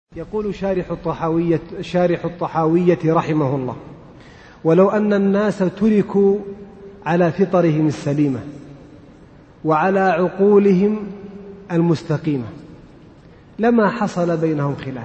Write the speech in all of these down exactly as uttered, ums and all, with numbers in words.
يقول شارح الطحاوية, شارح الطحاوية رحمه الله: ولو أن الناس تركوا على فطرهم السليمة وعلى عقولهم المستقيمة لما حصل بينهم خلاف،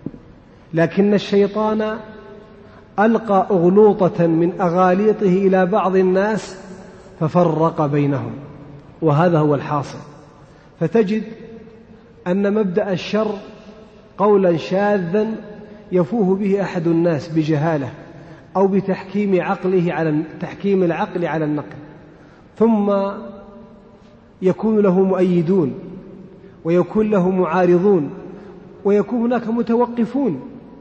لكن الشيطان ألقى أغلوطة من أغاليطه إلى بعض الناس ففرق بينهم، وهذا هو الحاصل. فتجد أن مبدأ الشر قولا شاذا يفوه به أحد الناس بجهالة أو بتحكيم عقله على تحكيم العقل على النقل، ثم يكون له مؤيدون ويكون له معارضون ويكون هناك متوقفون،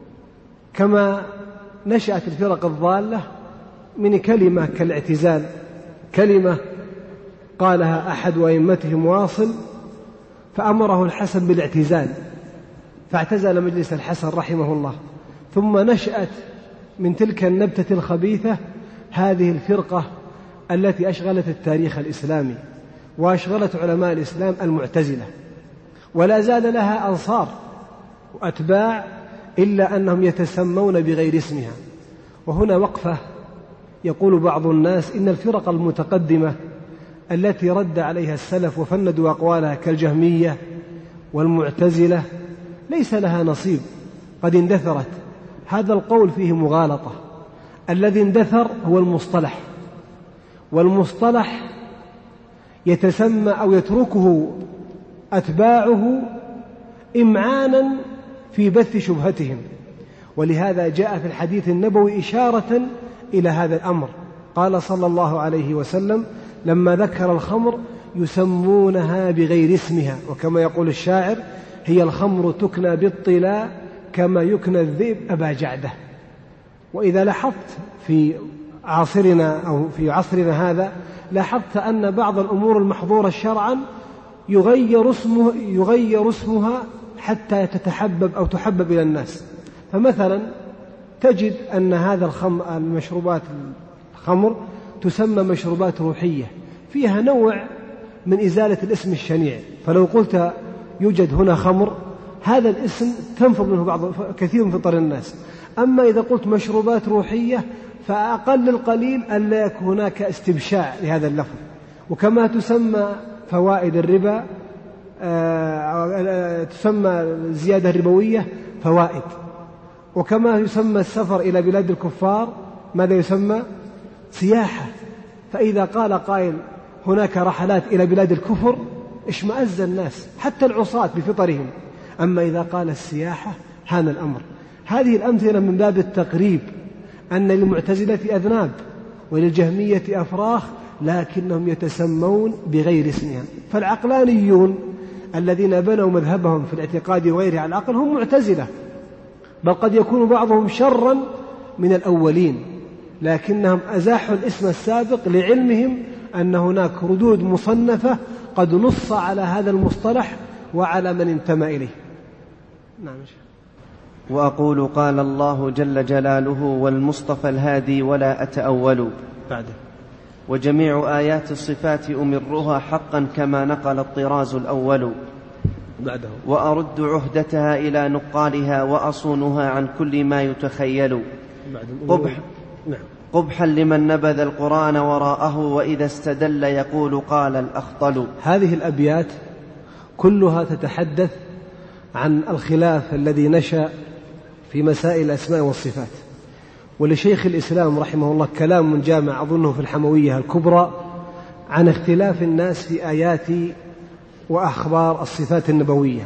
كما نشأت الفرق الضالة من كلمة كالاعتزال، كلمة قالها أحد أئمتهم واصل فأمره الحسن بالاعتزال فاعتزل مجلس الحسن رحمه الله، ثم نشأت من تلك النبتة الخبيثة هذه الفرقة التي أشغلت التاريخ الإسلامي وأشغلت علماء الإسلام، المعتزلة، ولا زال لها أنصار وأتباع إلا أنهم يتسمون بغير اسمها. وهنا وقفة يقول بعض الناس إن الفرق المتقدمة التي رد عليها السلف وفندوا أقوالها كالجهمية والمعتزلة ليس لها نصيب، قد اندثرت. هذا القول فيه مغالطة. الذي اندثر هو المصطلح، والمصطلح يتسمى أو يتركه أتباعه إمعانا في بث شبهتهم، ولهذا جاء في الحديث النبوي إشارة إلى هذا الأمر. قال صلى الله عليه وسلم لما ذكر الخمر: يسمونها بغير اسمها، وكما يقول الشاعر: هي الخمر تكنى بالطلاء كما يكنى الذئب أبا جعده. وإذا لاحظت في عصرنا أو في عصرنا هذا لاحظت أن بعض الأمور المحظورة شرعا يغير اسمه يغير اسمها حتى تتحبب أو تحبب إلى الناس. فمثلا تجد أن هذا الخمر المشروبات الخمر تسمى مشروبات روحية، فيها نوع من إزالة الاسم الشنيع، فلو قلت يوجد هنا خمر هذا الاسم تنفر منه بعض كثير من فطر الناس. أما إذا قلت مشروبات روحية فأقل القليل أن لا يكون هناك استبشاع لهذا اللفظ. وكما تسمى فوائد الربا تسمى الزيادة الربوية فوائد، وكما يسمى السفر إلى بلاد الكفار ماذا يسمى؟ سياحة. فإذا قال قائل هناك رحلات إلى بلاد الكفر اشمأز الناس حتى العصاة بفطرهم. أما إذا قال السياحة هان الأمر. هذه الأمثلة من باب التقريب، أن للمعتزلة أذناب وللجهمية أفراخ لكنهم يتسمون بغير اسمها. فالعقلانيون الذين بنوا مذهبهم في الاعتقاد وغيره على العقل هم معتزلة، بل قد يكون بعضهم شرا من الأولين، لكنهم أزاحوا الاسم السابق لعلمهم أن هناك ردود مصنفة قد نص على هذا المصطلح وعلى من انتمى إليه. نعم. وأقول قال الله جل جلاله: والمصطفى الهادي ولا أتأول. بعده: وجميع آيات الصفات أمرها حقا كما نقل الطراز الأول. بعده: وأرد عهدتها إلى نقالها وأصونها عن كل ما يتخيل. قبح نعم. قبحا لمن نبذ القرآن وراءه وإذا استدل يقول قال الأخطل. هذه الأبيات كلها تتحدث عن الخلاف الذي نشأ في مسائل الأسماء والصفات. ولشيخ الإسلام رحمه الله كلام جامع أظنه في الحموية الكبرى عن اختلاف الناس في آيات وأخبار الصفات النبوية.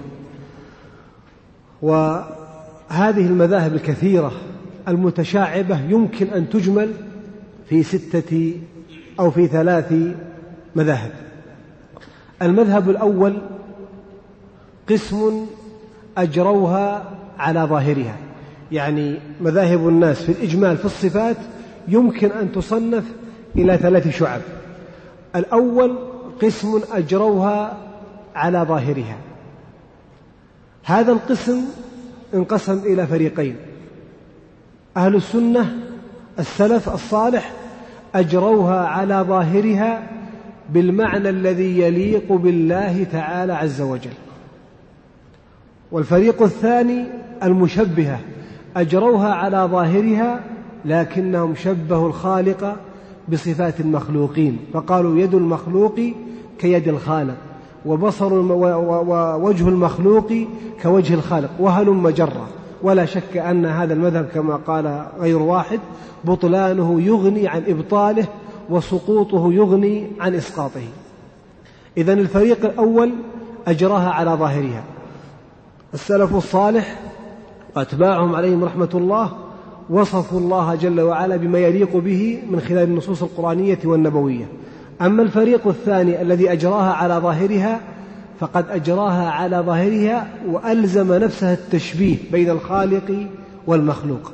وهذه المذاهب الكثيرة المتشعبة يمكن أن تجمل في ستة أو في ثلاث مذاهب. المذهب الأول قسم أجروها على ظاهرها، يعني مذاهب الناس في الإجمال في الصفات يمكن أن تصنف إلى ثلاث شعب. الأول قسم أجروها على ظاهرها، هذا القسم انقسم إلى فريقين: أهل السنة السلف الصالح أجروها على ظاهرها بالمعنى الذي يليق بالله تعالى عز وجل، والفريق الثاني المشبهة أجروها على ظاهرها لكنهم شبهوا الخالق بصفات المخلوقين، فقالوا يد المخلوق كيد الخالق، وبصر ووجه المخلوق كوجه الخالق، وهلم جرا. ولا شك أن هذا المذهب كما قال غير واحد بطلانه يغني عن إبطاله وسقوطه يغني عن إسقاطه. إذن الفريق الأول أجراها على ظاهرها. السلف الصالح وأتباعهم عليهم رحمة الله وصفوا الله جل وعلا بما يليق به من خلال النصوص القرآنية والنبوية. أما الفريق الثاني الذي أجراها على ظاهرها فقد أجراها على ظاهرها وألزم نفسها التشبيه بين الخالق والمخلوق.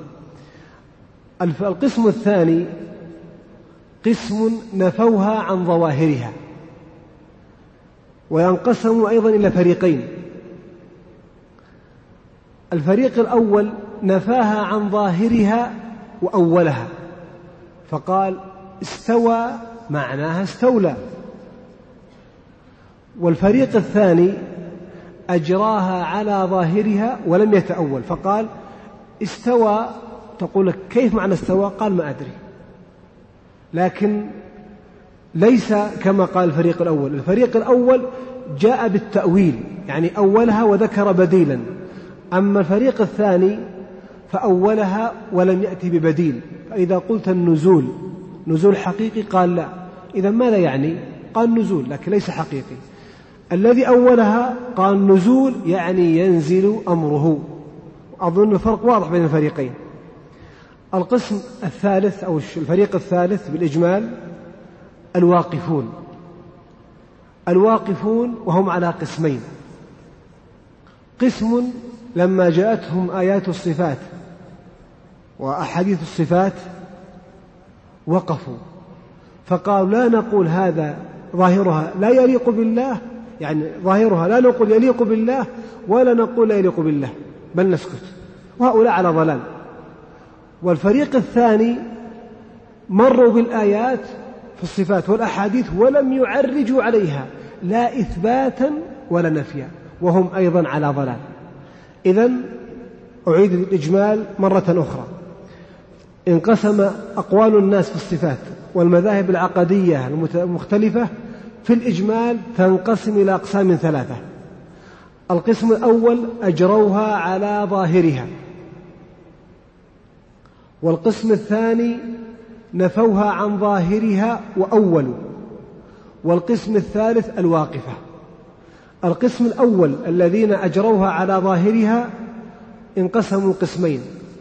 القسم الثاني قسم نفوها عن ظواهرها، وينقسم أيضا إلى فريقين. الفريق الأول نفاها عن ظاهرها وأولها، فقال استوى معناها استولى. والفريق الثاني أجراها على ظاهرها ولم يتأول، فقال استوى، تقول لك كيف معنى استوى؟ قال ما أدري، لكن ليس كما قال الفريق الأول. الفريق الأول جاء بالتأويل، يعني أولها وذكر بديلا. أما الفريق الثاني فأولها ولم يأتي ببديل. فإذا قلت النزول نزول حقيقي قال لا، إذا ماذا يعني؟ قال نزول لكن ليس حقيقي. الذي أولها قال نزول يعني ينزل أمره. أظن الفرق واضح بين الفريقين. القسم الثالث أو الفريق الثالث بالإجمال الواقفون. الواقفون وهم على قسمين: قسم لما جاءتهم آيات الصفات وأحاديث الصفات وقفوا فقالوا لا نقول هذا ظاهرها لا يليق بالله، يعني ظاهرها لا نقول يليق بالله ولا نقول لا يليق بالله بل نسكت، وهؤلاء على ضلال. والفريق الثاني مروا بالآيات في الصفات والأحاديث ولم يعرجوا عليها لا إثباتا ولا نفيا، وهم أيضا على ضلال. إذن أعيد الإجمال مرة أخرى: انقسم أقوال الناس في الصفات والمذاهب العقدية المختلفة في الإجمال تنقسم إلى أقسام ثلاثة. القسم الأول أجروها على ظاهرها، والقسم الثاني نفوها عن ظاهرها وأولوا، والقسم الثالث الواقفة. القسم الأول الذين أجروها على ظاهرها انقسموا قسمين: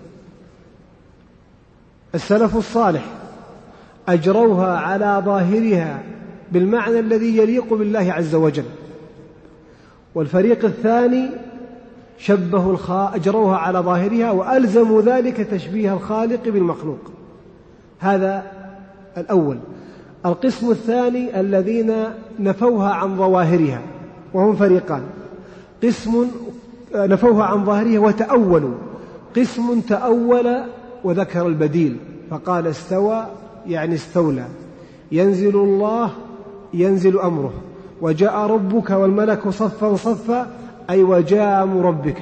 السلف الصالح أجروها على ظاهرها بالمعنى الذي يليق بالله عز وجل، والفريق الثاني شبهوا الخالق أجروها على ظاهرها وألزموا ذلك تشبيه الخالق بالمخلوق. هذا الأول. القسم الثاني الذين نفوها عن ظواهرها، وهم فريقان: قسم نفوها عن ظاهرها وتأولوا، قسم تأول وذكر البديل فقال استوى يعني استولى، ينزل الله ينزل أمره، وجاء ربك والملك صفا صفا أي وجاء أمر ربك.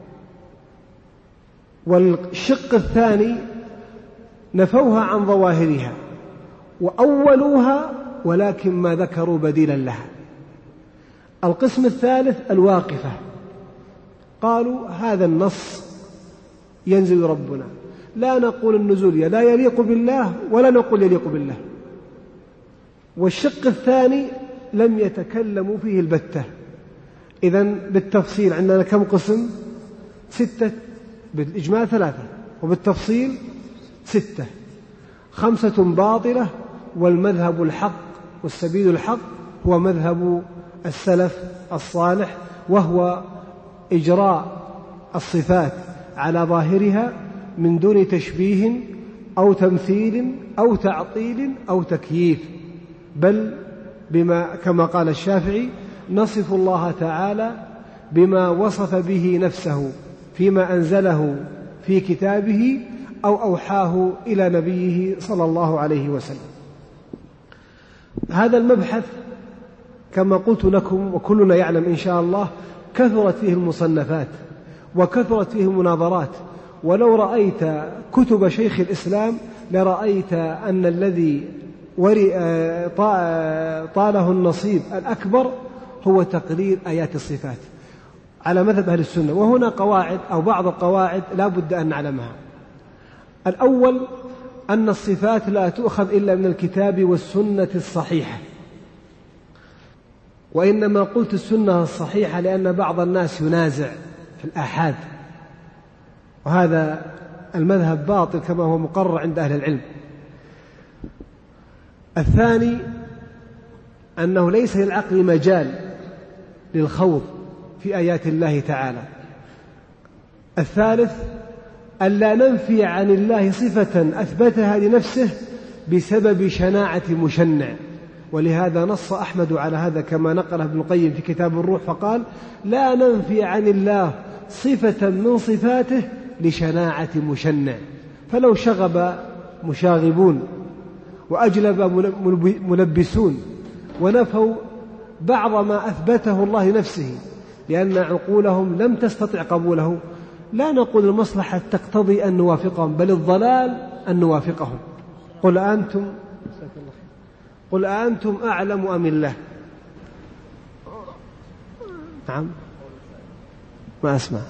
والشق الثاني نفوها عن ظواهرها وأولوها ولكن ما ذكروا بديلا لها. القسم الثالث الواقفة، قالوا هذا النص ينزل ربنا، لا نقول النزول لا يليق بالله ولا نقول يليق بالله. والشق الثاني لم يتكلموا فيه البتة. إذن بالتفصيل عندنا كم قسم؟ ستة، بالإجمال ثلاثة وبالتفصيل ستة، خمسة باطلة. والمذهب الحق والسبيل الحق هو مذهب السلف الصالح، وهو إجراء الصفات على ظاهرها من دون تشبيه أو تمثيل أو تعطيل أو تكييف، بل بما كما قال الشافعي: نصف الله تعالى بما وصف به نفسه فيما أنزله في كتابه أو أوحاه إلى نبيه صلى الله عليه وسلم. هذا المبحث كما قلت لكم وكلنا يعلم إن شاء الله كثرت فيه المصنفات وكثرت فيه المناظرات. ولو رأيت كتب شيخ الإسلام لرأيت أن الذي طاله النصيب الأكبر هو تقرير آيات الصفات على مذهب أهل السنة. وهنا قواعد أو بعض القواعد لا بد أن نعلمها. الأول أن الصفات لا تؤخذ إلا من الكتاب والسنة الصحيحة، وإنما قلت السنة الصحيحة لأن بعض الناس ينازع في الآحاد، وهذا المذهب باطل كما هو مقرر عند أهل العلم. الثاني أنه ليس للعقل مجال للخوض في آيات الله تعالى. الثالث ألا ننفي عن الله صفة أثبتها لنفسه بسبب شناعة مشنع، ولهذا نص أحمد على هذا كما نقله ابن القيم في كتاب الروح فقال: لا ننفي عن الله صفة من صفاته لشناعة مشنع. فلو شغب مشاغبون وأجلب ملبسون ونفوا بعض ما أثبته الله لنفسه لأن عقولهم لم تستطع قبوله، لا نقول المصلحة تقتضي أن نوافقهم، بل الضلال أن نوافقهم. قل أنتم قل أنتم أعلم أم الله؟ نعم، ما أسمع.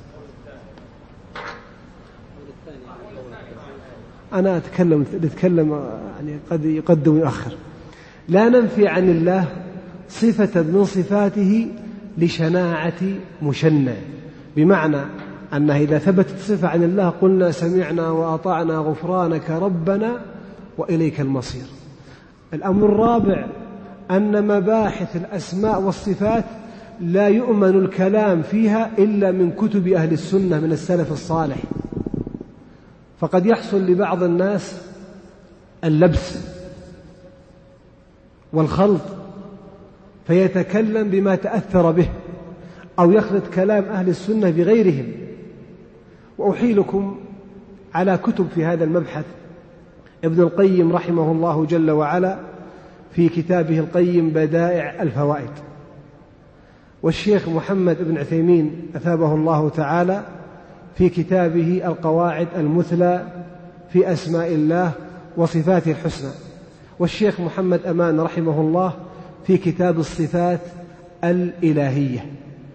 أنا أتكلم أتكلم يعني قد يقدم ويؤخر. لا ننفي عن الله صفة من صفاته لشناعة مشنع، بمعنى أنه إذا ثبتت صفة عن الله قلنا سمعنا وأطعنا غفرانك ربنا وإليك المصير. الأمر الرابع أن مباحث الأسماء والصفات لا يؤمن الكلام فيها إلا من كتب أهل السنة من السلف الصالح، فقد يحصل لبعض الناس اللبس والخلط فيتكلم بما تأثر به أو يخلط كلام أهل السنة بغيرهم. وأحيلكم على كتب في هذا المبحث. ابن القيم رحمه الله جل وعلا في كتابه القيم بدائع الفوائد، والشيخ محمد بن عثيمين أثابه الله تعالى في كتابه القواعد المثلى في أسماء الله وصفاته الحسنى، والشيخ محمد أمان رحمه الله في كتاب الصفات الإلهية.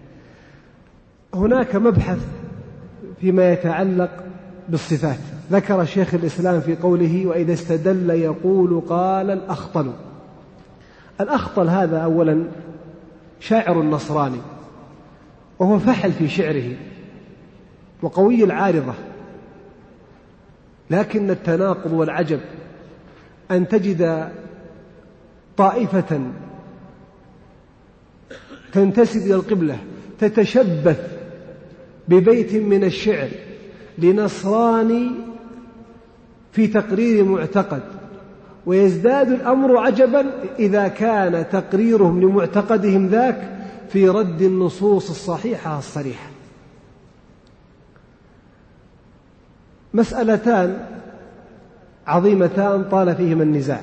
هناك مبحث فيما يتعلق بالصفات، ذكر شيخ الإسلام في قوله: وإذا استدل يقول قال الأخطل. الأخطل هذا أولا شاعر نصراني، وهو فحل في شعره وقوي العارضة، لكن التناقض والعجب أن تجد طائفة تنتسب إلى القبلة تتشبث ببيت من الشعر لنصراني في تقرير معتقد، ويزداد الأمر عجبا إذا كان تقريرهم لمعتقدهم ذاك في رد النصوص الصحيحة الصريحة. مسألتان عظيمتان طال فيهما النزاع.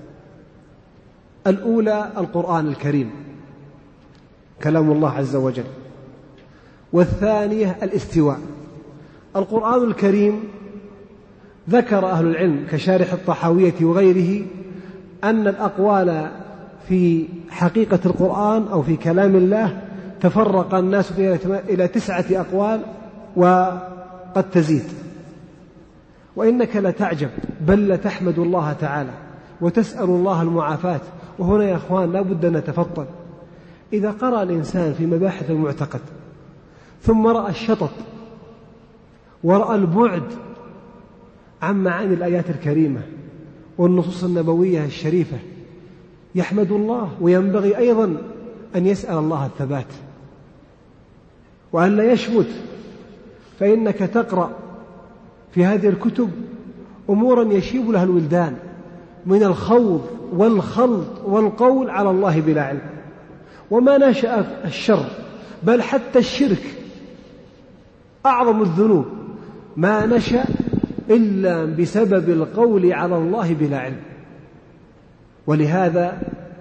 الأولى القرآن الكريم كلام الله عز وجل، والثانية الاستواء. القرآن الكريم ذكر أهل العلم كشارح الطحاوية وغيره أن الأقوال في حقيقة القرآن أو في كلام الله تفرق الناس إلى تسعة أقوال وقد تزيد، وإنك لتعجب بل لتحمد الله تعالى وتسأل الله المعافاة. وهنا يا أخوان لا بد أن نتفطن. إذا قرأ الإنسان في مباحث المعتقد ثم رأى الشطط ورأى البعد عن معاني الآيات الكريمة والنصوص النبوية الشريفة يحمد الله، وينبغي أيضا أن يسأل الله الثبات وأن لا يشمت، فإنك تقرأ في هذه الكتب أمورا يشيب لها الولدان من الخوض والخلط والقول على الله بلا علم. وما نشأ الشر بل حتى الشرك أعظم الذنوب ما نشأ إلا بسبب القول على الله بلا علم. ولهذا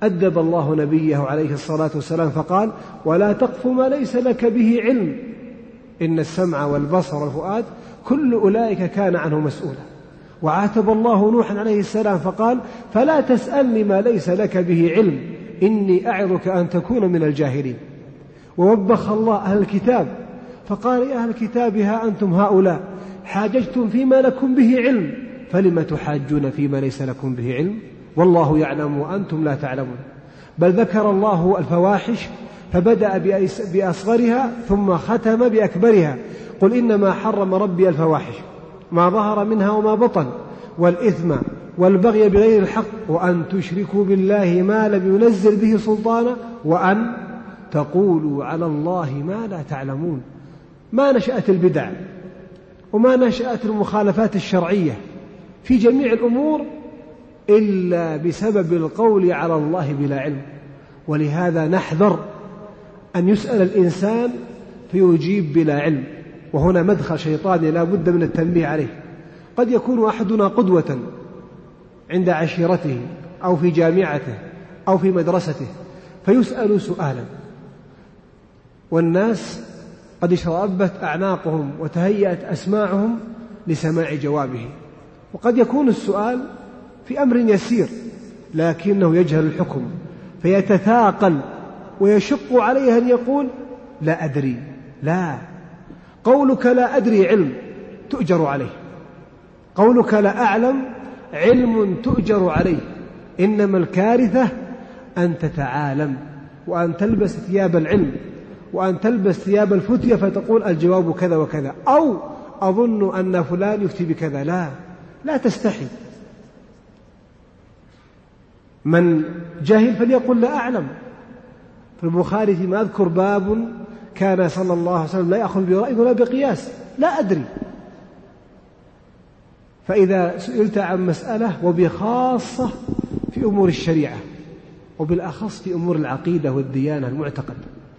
أدب الله نبيه عليه الصلاة والسلام فقال: ولا تقف ما ليس لك به علم إن السمع والبصر والفؤاد كل أولئك كان عنه مسؤولا. وعاتب الله نوحا عليه السلام فقال: فلا تسألني ما ليس لك به علم إني أعظك أن تكون من الجاهلين. ووبخ الله أهل الكتاب فقال: يا أهل الكتاب ها أنتم هؤلاء حاججتم فيما لكم به علم فلم تحاجون فيما ليس لكم به علم والله يعلم وأنتم لا تعلمون. بل ذكر الله الفواحش فبدأ بأصغرها ثم ختم بأكبرها: قل إنما حرم ربي الفواحش ما ظهر منها وما بطن والإثم والبغي بغير الحق وأن تشركوا بالله ما لم ينزل به سلطانا وأن تقولوا على الله ما لا تعلمون. ما نشأت البدع وما نشأت المخالفات الشرعية في جميع الأمور إلا بسبب القول على الله بلا علم. ولهذا نحذر أن يسأل الإنسان فيجيب بلا علم، وهنا مدخل شيطاني لا بد من التنبيه عليه. قد يكون أحدنا قدوة عند عشيرته أو في جامعته أو في مدرسته فيسأل سؤالا والناس قد اشرأبت أعناقهم وتهيأت أسماعهم لسماع جوابه، وقد يكون السؤال في أمر يسير لكنه يجهل الحكم فيتثاقل ويشق عليه أن يقول لا أدري. لا، قولك لا أدري علم تؤجر عليه، قولك لا أعلم علم تؤجر عليه. إنما الكارثة أن تتعالم وأن تلبس ثياب العلم وأن تلبس ثياب الفتية فتقول الجواب كذا وكذا، أو أظن أن فلان يفتي بكذا. لا لا تستحي. من جهل فليقل لا أعلم. في البخاري فيما أذكر باب كان صلى الله عليه وسلم لا يأخذ برأي ولا بقياس، لا أدري. فإذا سئلت عن مسألة وبخاصة في أمور الشريعة وبالأخص في أمور العقيدة والديانة المعتقد،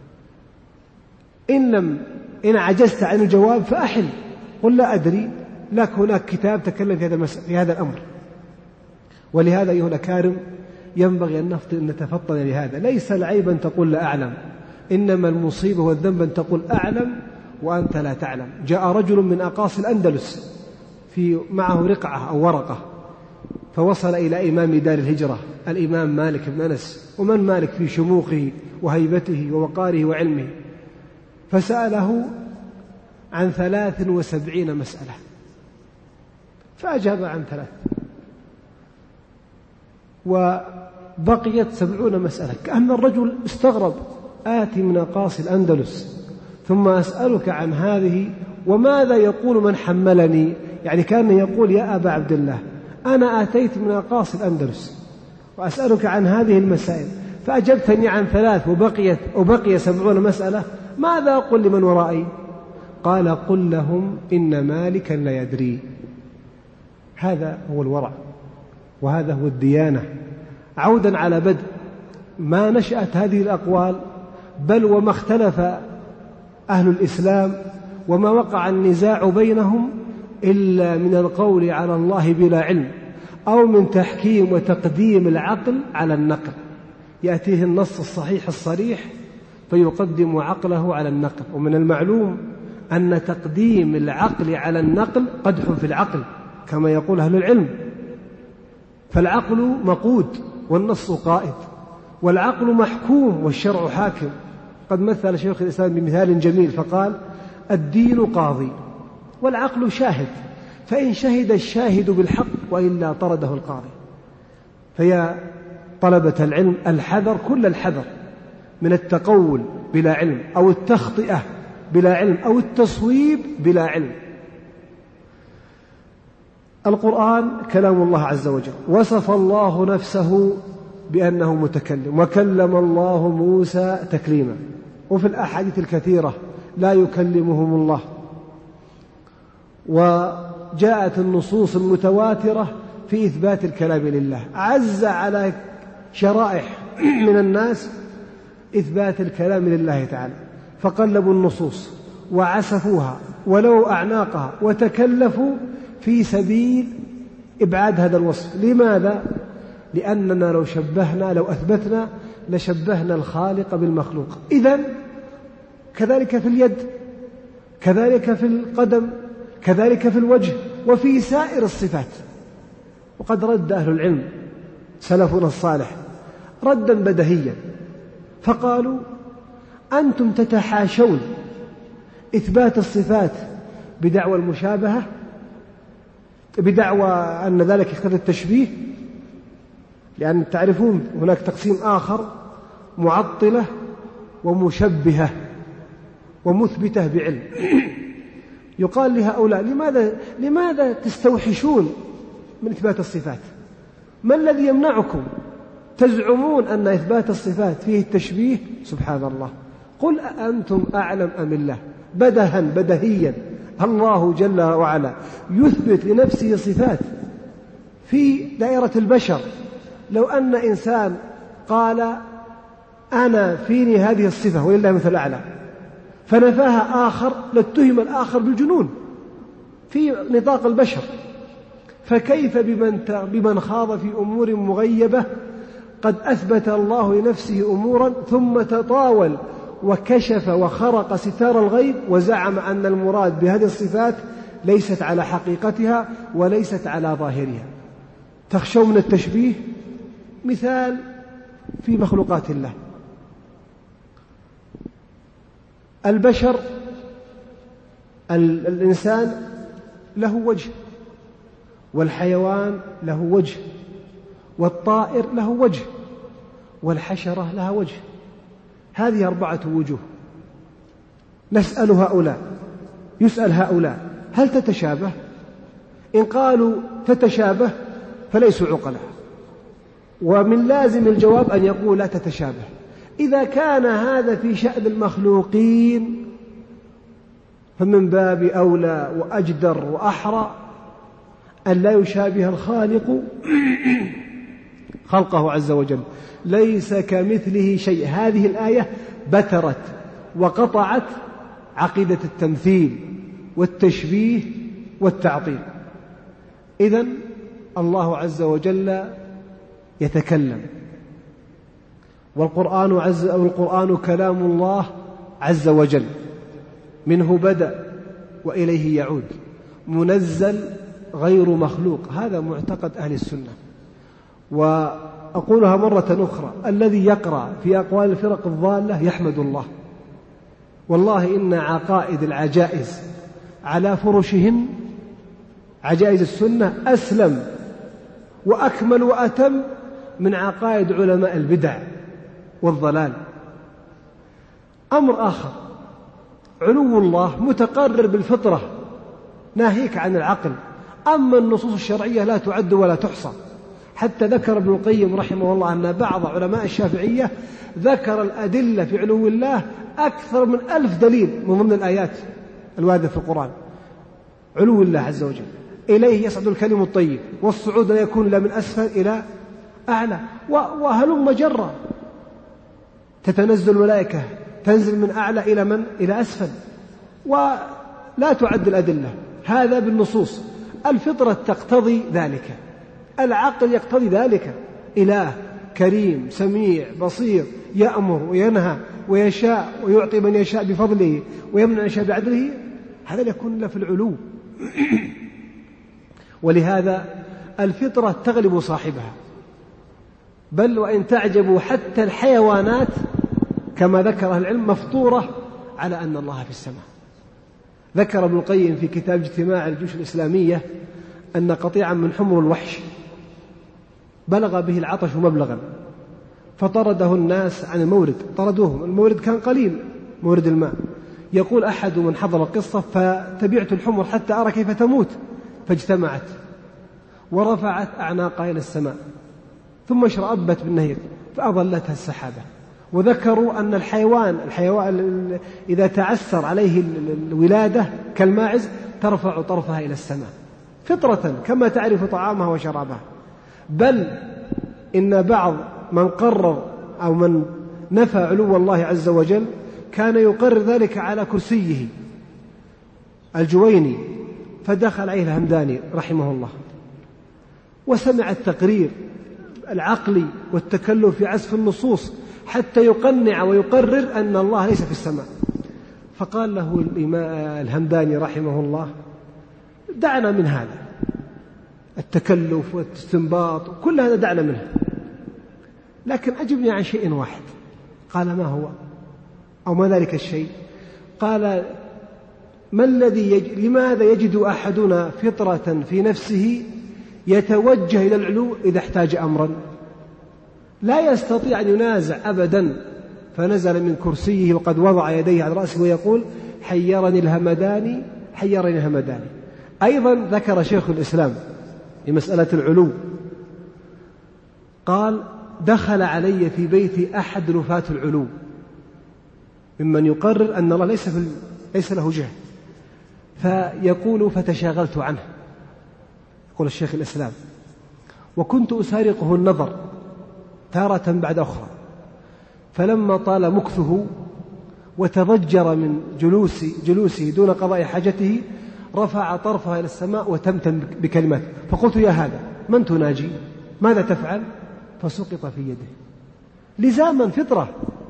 إن لم إن عجزت عن الجواب فأحل، قل لا أدري، لك هناك كتاب تكلم في هذا في هذا الأمر. ولهذا أيها الأكارم ينبغي أن نتفطن لهذا. ليس العيب أن تقول لا أعلم، إنما المصيبة والذنب أن تقول أعلم وأنت لا تعلم. جاء رجل من أقاصي الأندلس في معه رقعة أو ورقة فوصل إلى إمام دار الهجرة الإمام مالك بن أنس، ومن مالك في شموخه وهيبته ووقاره وعلمه، فسأله عن ثلاث وسبعين مسألة فأجاب عن ثلاث وبقيت سبعون مسألة. كأن الرجل استغرب: آتي من أقاصي الأندلس ثم أسألك عن هذه وماذا يقول من حملني؟ يعني كان يقول: يا أبا عبد الله أنا آتيت من أقاصي الأندلس وأسألك عن هذه المسائل فأجبتني عن ثلاث وبقيت وبقي سبعون مسألة، ماذا أقول لمن ورائي؟ قال: قل لهم إن مالكا لا يدري. هذا هو الورع وهذا هو الديانة. عودا على بدء ما نشأت هذه الأقوال، بل وما اختلف أهل الإسلام وما وقع النزاع بينهم إلا من القول على الله بلا علم، أو من تحكيم وتقديم العقل على النقل. يأتيه النص الصحيح الصريح فيقدم عقله على النقل. ومن المعلوم أن تقديم العقل على النقل قدح في العقل كما يقول أهل العلم. فالعقل مقود والنص قائد، والعقل محكوم والشرع حاكم. قد مثل شيخ الإسلام بمثال جميل فقال: الدين قاضي والعقل شاهد، فإن شهد الشاهد بالحق وإلا طرده القاضي. فيا طلبة العلم الحذر كل الحذر من التقول بلا علم أو التخطئة بلا علم أو التصويب بلا علم. القرآن كلام الله عز وجل، وصف الله نفسه بأنه متكلم، وكلم الله موسى تكليما. وفي الأحاديث الكثيرة لا يكلمهم الله. وجاءت النصوص المتواترة في إثبات الكلام لله. عز على شرائح من الناس إثبات الكلام لله تعالى، فقلبوا النصوص وعسفوها ولو أعناقها وتكلفوا في سبيل إبعاد هذا الوصف. لماذا؟ لأننا لو شبهنا لو أثبتنا لشبهنا الخالق بالمخلوق. إذن كذلك في اليد، كذلك في القدم، كذلك في الوجه، وفي سائر الصفات. وقد رد أهل العلم سلفنا الصالح ردا بدهيا فقالوا: أنتم تتحاشون إثبات الصفات بدعوى المشابهة، بدعوى أن ذلك يقتضي التشبيه، لأن تعرفون هناك تقسيم آخر: معطلة ومشبهة ومثبتة بعلم. يقال لهؤلاء: لماذا, لماذا تستوحشون من إثبات الصفات؟ ما الذي يمنعكم؟ تزعمون أن إثبات الصفات فيه التشبيه. سبحان الله. قل أأنتم أعلم أم الله؟ بدها بدهيا الله جل وعلا يثبت لنفسه صفات في دائرة البشر. لو أن إنسان قال: أنا فيني هذه الصفة ولله مثل الأعلى، فنفاها آخر، لاتهم الآخر بالجنون في نطاق البشر. فكيف بمن, بمن خاض في أمور مغيبة قد أثبت الله لنفسه أمورا ثم تطاول وكشف وخرق ستار الغيب وزعم أن المراد بهذه الصفات ليست على حقيقتها وليست على ظاهرها. تخشوا من التشبيه؟ مثال في مخلوقات الله. البشر، الإنسان له وجه، والحيوان له وجه، والطائر له وجه، والحشرة لها وجه. هذه أربعة وجوه. نسأل هؤلاء يسأل هؤلاء: هل تتشابه؟ إن قالوا تتشابه فليسوا عقلاء، ومن لازم الجواب أن يقول لا تتشابه. إذا كان هذا في شأن المخلوقين فمن باب أولى وأجدر وأحرى أن لا يشابه الخالق خلقه عز وجل. ليس كمثله شيء. هذه الآية بترت وقطعت عقيدة التمثيل والتشبيه والتعطيل. إذن الله عز وجل يتكلم، والقرآن, عز والقرآن كلام الله عز وجل، منه بدأ وإليه يعود، منزل غير مخلوق. هذا معتقد أهل السنة. وأقولها مرة أخرى: الذي يقرأ في أقوال الفرق الضالة يحمد الله. والله إن عقائد العجائز على فرشهن، عجائز السنة، أسلم وأكمل وأتم من عقائد علماء البدع والضلال. أمر آخر: علو الله متقرر بالفطرة ناهيك عن العقل. أما النصوص الشرعية لا تعد ولا تحصى. حتى ذكر ابن القيم رحمه الله أن بعض علماء الشافعية ذكر الأدلة في علو الله أكثر من ألف دليل من ضمن الآيات الواردة في القرآن. علو الله عز وجل، إليه يصعد الكلم الطيب، والصعود لا يكون إلا من أسفل إلى أعلى، وهلم جرا. تتنزل الملائكة، تنزل من أعلى إلى من؟ إلى أسفل، ولا تعد الأدلة. هذا بالنصوص. الفطرة تقتضي ذلك، العقل يقتضي ذلك. إله كريم سميع بصير، يأمر وينهى ويشاء ويعطي من يشاء بفضله ويمنع من يشاء بعدله. هذا يكون له في العلو. ولهذا الفطرة تغلب صاحبها. بل وإن تعجبوا حتى الحيوانات كما ذكر أهل العلم مفطورة على أن الله في السماء. ذكر ابن القيم في كتاب اجتماع الجيوش الإسلامية أن قطيعا من حمر الوحش بلغ به العطش مبلغا، فطرده الناس عن المورد، طردوهم. المورد كان قليل، مورد الماء. يقول أحد من حضر القصة: فتبعت الحمر حتى أرى كيف تموت، فاجتمعت ورفعت أعناقها إلى السماء، ثم اشرأبت بالنهر فأظلتها السحابة. وذكروا أن الحيوان, الحيوان إذا تعسر عليه الولادة كالماعز ترفع طرفها إلى السماء فطرة كما تعرف طعامها وشرابها. بل إن بعض من قرر أو من نفى علو الله عز وجل كان يقرر ذلك على كرسيه، الجويني، فدخل عليه الهمداني رحمه الله وسمع التقرير العقل والتكلف في عزف النصوص حتى يقنع ويقرر أن الله ليس في السماء. فقال له الهمداني رحمه الله: دعنا من هذا التكلف والاستنباط كل هذا دعنا منه، لكن أجبني عن شيء واحد. قال: ما هو؟ أو ما ذلك الشيء؟ قال: ما الذي يج... لماذا يجد أحدنا فطرة في نفسه يتوجه إلى العلو إذا احتاج أمرا؟ لا يستطيع أن ينازع أبدا. فنزل من كرسيه وقد وضع يديه على رأسه ويقول: حيرني الهمداني حيرني الهمداني. أيضا ذكر شيخ الإسلام لمسألة العلو، قال: دخل علي في بيتي أحد رفاة العلو ممن يقرر أن الله ليس, في ليس له جهة، فيقول: فتشاغلت عنه. يقول الشيخ الإسلام: وكنت أسارقه النظر تارة بعد أخرى، فلما طال مكثه وتضجر من جلوس جلوسه دون قضاء حاجته رفع طرفها إلى السماء وتمتم بكلمات، فقلت: يا هذا من تناجي؟ ماذا تفعل؟ فسقط في يده. لزاما فطرة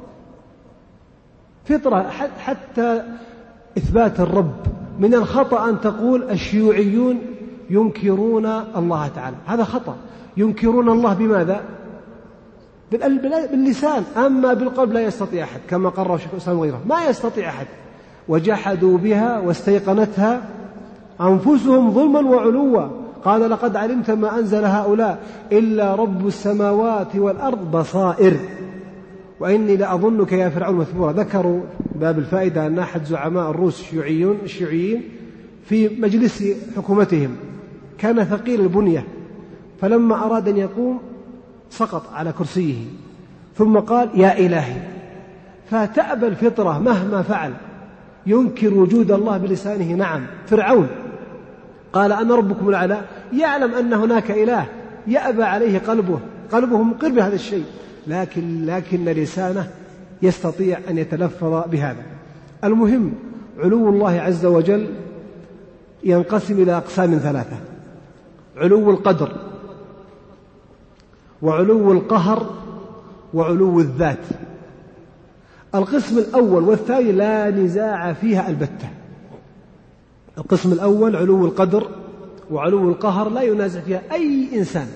فطرة حتى إثبات الرب. من الخطأ أن تقول الشيوعيون ينكرون الله تعالى، هذا خطأ. ينكرون الله بماذا؟ باللسان، أما بالقلب لا يستطيع أحد، كما قرر شيخ الإسلام وغيره، ما يستطيع أحد. وجحدوا بها واستيقنتها أنفسهم ظلما وعلوا. قال: لقد علمت ما أنزل هؤلاء إلا رب السماوات والأرض بصائر وإني لأظنك يا فرعون مثبورا. ذكروا باب الفائدة أن أحد زعماء الروس الشيوعيون الشيوعيين في مجلس حكومتهم كان ثقيل البنية، فلما أراد أن يقوم سقط على كرسيه ثم قال: يا إلهي. فتأبى الفطرة مهما فعل، ينكر وجود الله بلسانه. نعم، فرعون قال: أنا ربكم الأعلى، يعلم أن هناك إله، يأبى عليه قلبه قلبه مقر بهذا الشيء، لكن, لكن لسانه يستطيع أن يتلفظ بهذا. المهم، علو الله عز وجل ينقسم إلى أقسام ثلاثة: علو القدر، وعلو القهر، وعلو الذات. القسم الأول والثاني لا نزاع فيها البتة. القسم الأول علو القدر وعلو القهر لا ينازع فيها أي إنسان،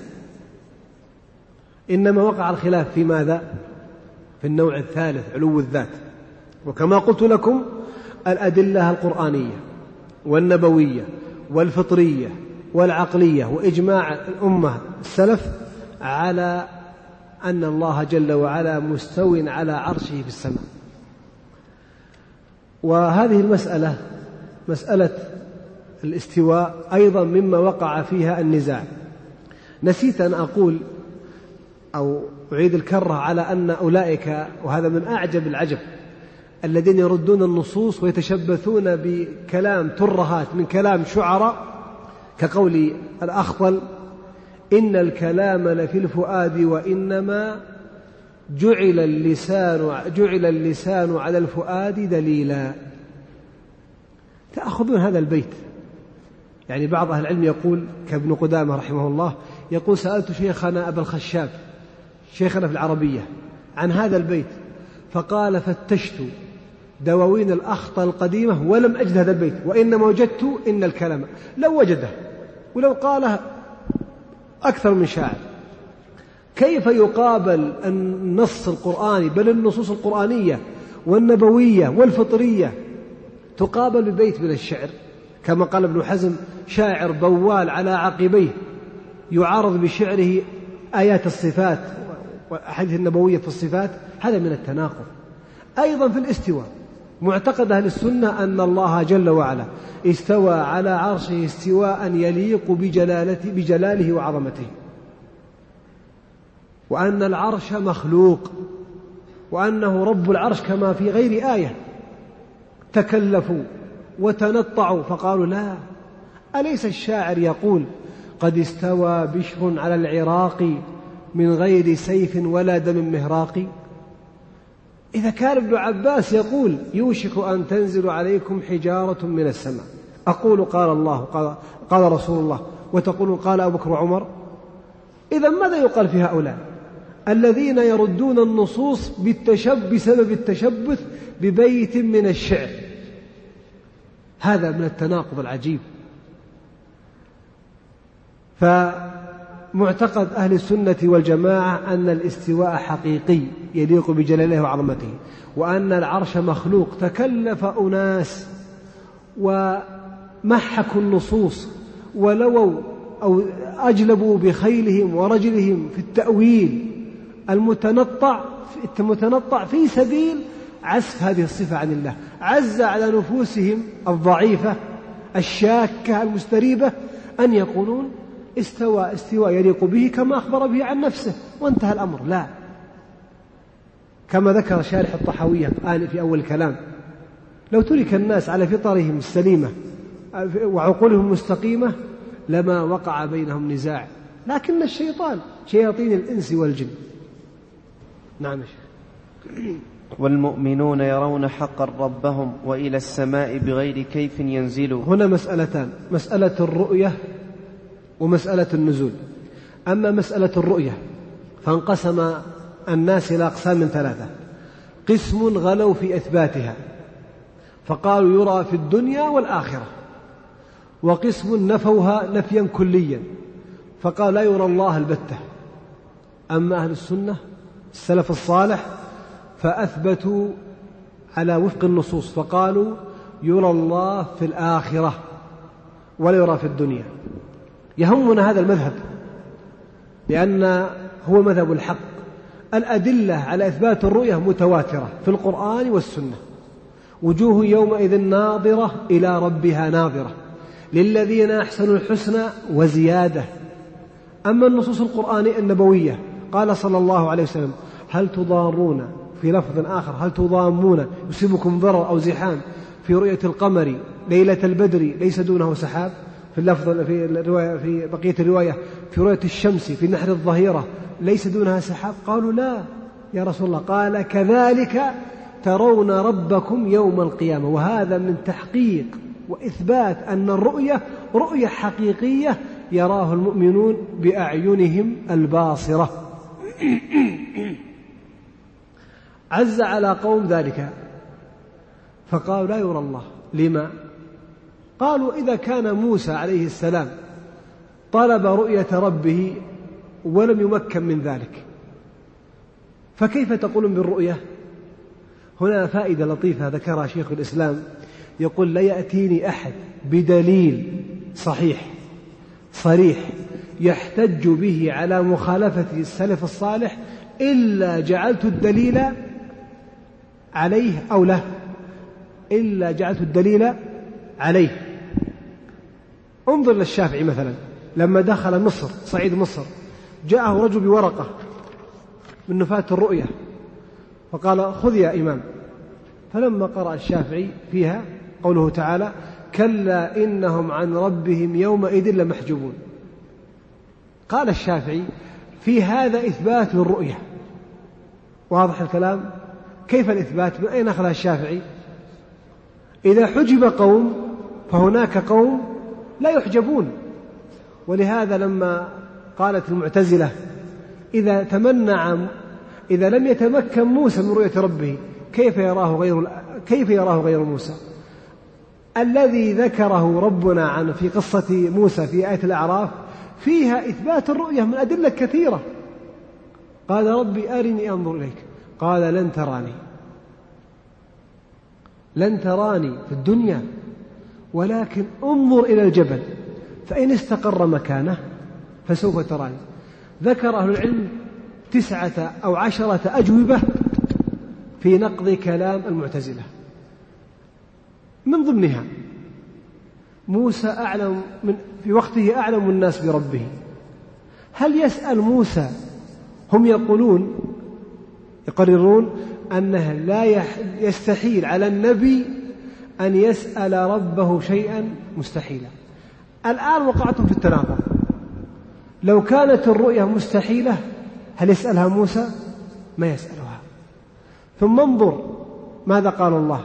إنما وقع الخلاف في ماذا؟ في النوع الثالث علو الذات. وكما قلت لكم، الأدلة القرآنية والنبوية والفطرية والعقلية وإجماع الأمة السلف على أن الله جل وعلا مستو على عرشه في السماء. وهذه المسألة مسألة الاستواء أيضا مما وقع فيها النزاع. نسيت أن أقول أو أعيد الكرة على أن أولئك، وهذا من أعجب العجب، الذين يردون النصوص ويتشبثون بكلام ترهات من كلام شعراء كقول الأخطل: إن الكلام لفي الفؤاد وإنما جعل اللسان, جعل اللسان على الفؤاد دليلا. تأخذون هذا البيت، يعني بعض أهل العلم يقول كابن قدامة رحمه الله يقول: سألت شيخنا أبا الخشاب شيخنا في العربية عن هذا البيت، فقال: فتشت دواوين الأخطل القديمة ولم أجد هذا البيت، وإنما وجدت إن الكلام. لو وجده ولو قاله أكثر من شاعر. كيف يقابل النص القرآني، بل النصوص القرآنية والنبوية والفطرية تقابل ببيت من الشعر؟ كما قال ابن حزم: شاعر بوال على عقبيه يعارض بشعره آيات الصفات والأحاديث النبوية في الصفات. هذا من التناقض. أيضا في الاستواء، معتقد أهل السنة أن الله جل وعلا استوى على عرشه استواء يليق بجلالته, بجلاله وعظمته، وأن العرش مخلوق، وأنه رب العرش كما في غير آية. تكلفوا وتنطعوا فقالوا: لا، أليس الشاعر يقول: قد استوى بشر على العراق من غير سيف ولا دم مهراق؟ إذا كان ابن عباس يقول: يوشك أن تنزل عليكم حجارة من السماء، أقول قال الله قال, قال رسول الله، وتقول قال أبو بكر وعمر، إذا ماذا يقال في هؤلاء الذين يردون النصوص بالتشب بسبب التشبث ببيت من الشعر؟ هذا من التناقض العجيب. فمعتقد أهل السنة والجماعة أن الاستواء حقيقي يليق بجلاله وعظمته، وأن العرش مخلوق تكلف أناس ومحكوا النصوص ولووا أو أجلبوا بخيلهم ورجلهم في التأويل المتنطع المتنطع في سبيل عزف هذه الصفة عن الله. عز على نفوسهم الضعيفة الشاكة المستريبة أن يقولون استوى استواء يليق به كما أخبر به عن نفسه وانتهى الأمر. لا، كما ذكر شارح الطحاوية آن في أول الكلام، لو ترك الناس على فطرهم السليمة وعقولهم مستقيمة لما وقع بينهم نزاع، لكن الشيطان شياطين الإنس والجن. نعم. والمؤمنون يرون حقا ربهم وإلى السماء بغير كيف ينزلوا. هنا مسألتان، مسألة الرؤية ومسألة النزول. أما مسألة الرؤية فانقسم الناس إلى أقسام ثلاثة: قسم غلوا في إثباتها فقالوا يرى في الدنيا والآخرة، وقسم نفوها نفيا كليا فقال لا يرى الله البتة. أما أهل السنة السلف الصالح فأثبتوا على وفق النصوص فقالوا يرى الله في الآخرة ولا يرى في الدنيا. يهمنا هذا المذهب لأن هو مذهب الحق. الأدلة على إثبات الرؤية متواترة في القرآن والسنة. وجوه يومئذ ناظرة إلى ربها ناظرة للذين أحسنوا الحسنى وزيادة. أما النصوص القرآنية النبوية قال صلى الله عليه وسلم هل تضارون، في لفظ آخر هل تضامون يصيبكم ضرر أو زحام في رؤية القمر ليلة البدر ليس دونه سحاب، في اللفظ في الرواية في بقية الرواية في رؤية الشمس في نحر الظهيرة ليس دونها سحاب. قالوا لا يا رسول الله. قال كذلك ترون ربكم يوم القيامة. وهذا من تحقيق وإثبات أن الرؤية رؤية حقيقية يراه المؤمنون بأعينهم الباصرة. عز على قوم ذلك فقالوا لا يرى الله. لما؟ قالوا إذا كان موسى عليه السلام طلب رؤية ربه ولم يمكن من ذلك فكيف تقولون بالرؤية؟ هنا فائدة لطيفة ذكرها شيخ الإسلام، يقول لا يأتيني أحد بدليل صحيح صريح يحتج به على مخالفة السلف الصالح إلا جعلت الدليل عليه أو له إلا جعلت الدليل عليه. انظر للشافعي مثلا لما دخل مصر صعيد مصر جاءه رجل بورقة من نفاة الرؤية فقال خذ يا إمام. فلما قرأ الشافعي فيها قوله تعالى كلا إنهم عن ربهم يومئذ لمحجوبون، قال الشافعي في هذا إثبات للرؤية. واضح الكلام؟ كيف الإثبات؟ من أين أخذها الشافعي؟ إذا حجب قوم فهناك قوم لا يحجبون. ولهذا لما قالت المعتزلة إذا تمنع إذا لم يتمكن موسى من رؤية ربه كيف يراه غير كيف يراه غير موسى؟ الذي ذكره ربنا عن في قصة موسى في آية الأعراف فيها إثبات الرؤية من أدلة كثيرة. قال ربي أرني أنظر إليك قال لن تراني لن تراني في الدنيا ولكن انظر إلى الجبل فإن استقر مكانه فسوف تراني. ذكر أهل العلم تسعة أو عشرة أجوبة في نقض كلام المعتزلة. من ضمنها موسى أعلم من في وقته أعلم الناس بربه. هل يسأل موسى؟ هم يقولون يقررون أنه لا يستحيل على النبي أن يسأل ربه شيئا مستحيلا. الآن وقعتم في التناقض. لو كانت الرؤية مستحيلة هل يسألها موسى؟ ما يسألها. ثم انظر ماذا قال الله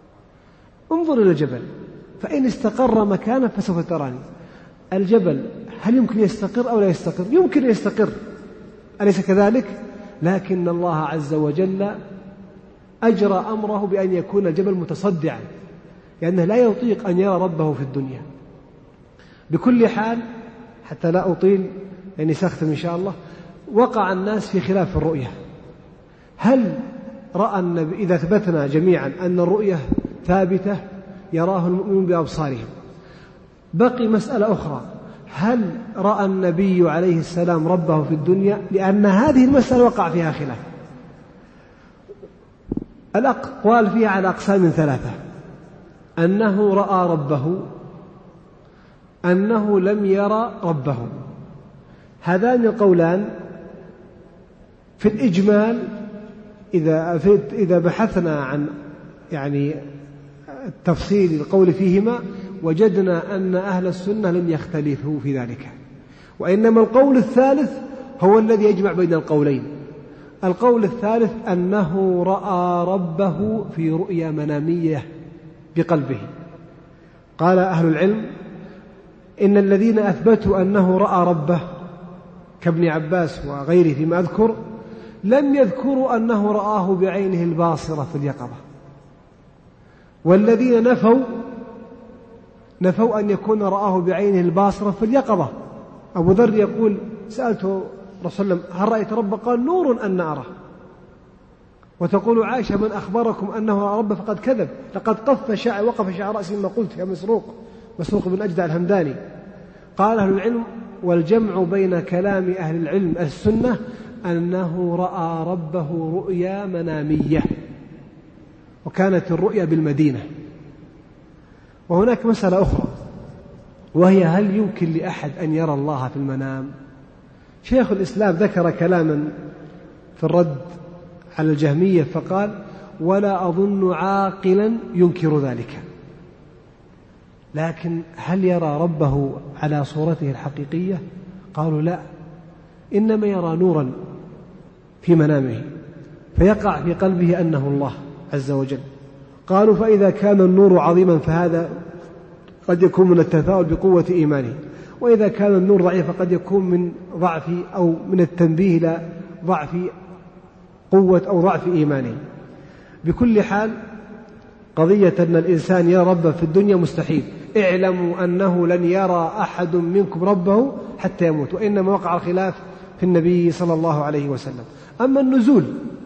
انظر إلى الجبل فإن استقر مكانه فسوف تراني. الجبل هل يمكن يستقر أو لا يستقر؟ يمكن يستقر، أليس كذلك؟ لكن الله عز وجل أجرى أمره بأن يكون الجبل متصدعا، لأنه لا يطيق أن يرى ربه في الدنيا. بكل حال، حتى لا أطيل يعني سأختم إن شاء الله، وقع الناس في خلاف الرؤية. هل رأى النبي، إذا ثبتنا جميعا أن الرؤية ثابتة يراه المؤمنون بأبصارهم، بقي مسألة أخرى: هل رأى النبي عليه السلام ربه في الدنيا؟ لأن هذه المسألة وقع فيها خلاف. الأقوال فيها على أقسام ثلاثة: أنه رأى ربه، أنه لم يرى ربه. هذان القولان في الإجمال إذا, إذا بحثنا عن يعني تفصيل القول فيهما وجدنا أن أهل السنة لم يختلفوا في ذلك، وإنما القول الثالث هو الذي يجمع بين القولين. القول الثالث أنه رأى ربه في رؤيا منامية بقلبه. قال أهل العلم إن الذين أثبتوا أنه رأى ربه كابن عباس وغيره فيما أذكر لم يذكروا أنه رآه بعينه الباصرة في اليقظة، والذين نفوا نفوا أن يكون رآه بعينه الباصرة في اليقظة. أبو ذر يقول: سألته رسول الله هل رأيت رب؟ قال: نور أن أراه. وتقول عائشة: من أخبركم أنه رأى رب فقد كذب، لقد قف شعر وقف شعر رأسي ما قلت يا مسروق مسروق بن أجدع الهمداني. قال أهل العلم: والجمع بين كلام أهل العلم السنة أنه رأى ربه رؤيا منامية، وكانت الرؤيا بالمدينة. وهناك مسألة أخرى، وهي: هل يمكن لأحد أن يرى الله في المنام؟ شيخ الإسلام ذكر كلاما في الرد على الجهمية فقال: ولا أظن عاقلا ينكر ذلك. لكن هل يرى ربه على صورته الحقيقية؟ قالوا: لا، إنما يرى نورا في منامه فيقع في قلبه أنه الله عز وجل. قالوا: فإذا كان النور عظيما فهذا قد يكون من التفاؤل بقوة إيمانه، وإذا كان النور ضعيف فقد يكون من ضعف أو من التنبيه إلى ضعف قوة أو ضعف إيمانه. بكل حال، قضية أن الإنسان يرى ربه في الدنيا مستحيل. اعلموا أنه لن يرى أحد منكم ربه حتى يموت، وإنما وقع الخلاف في النبي صلى الله عليه وسلم. أما النزول،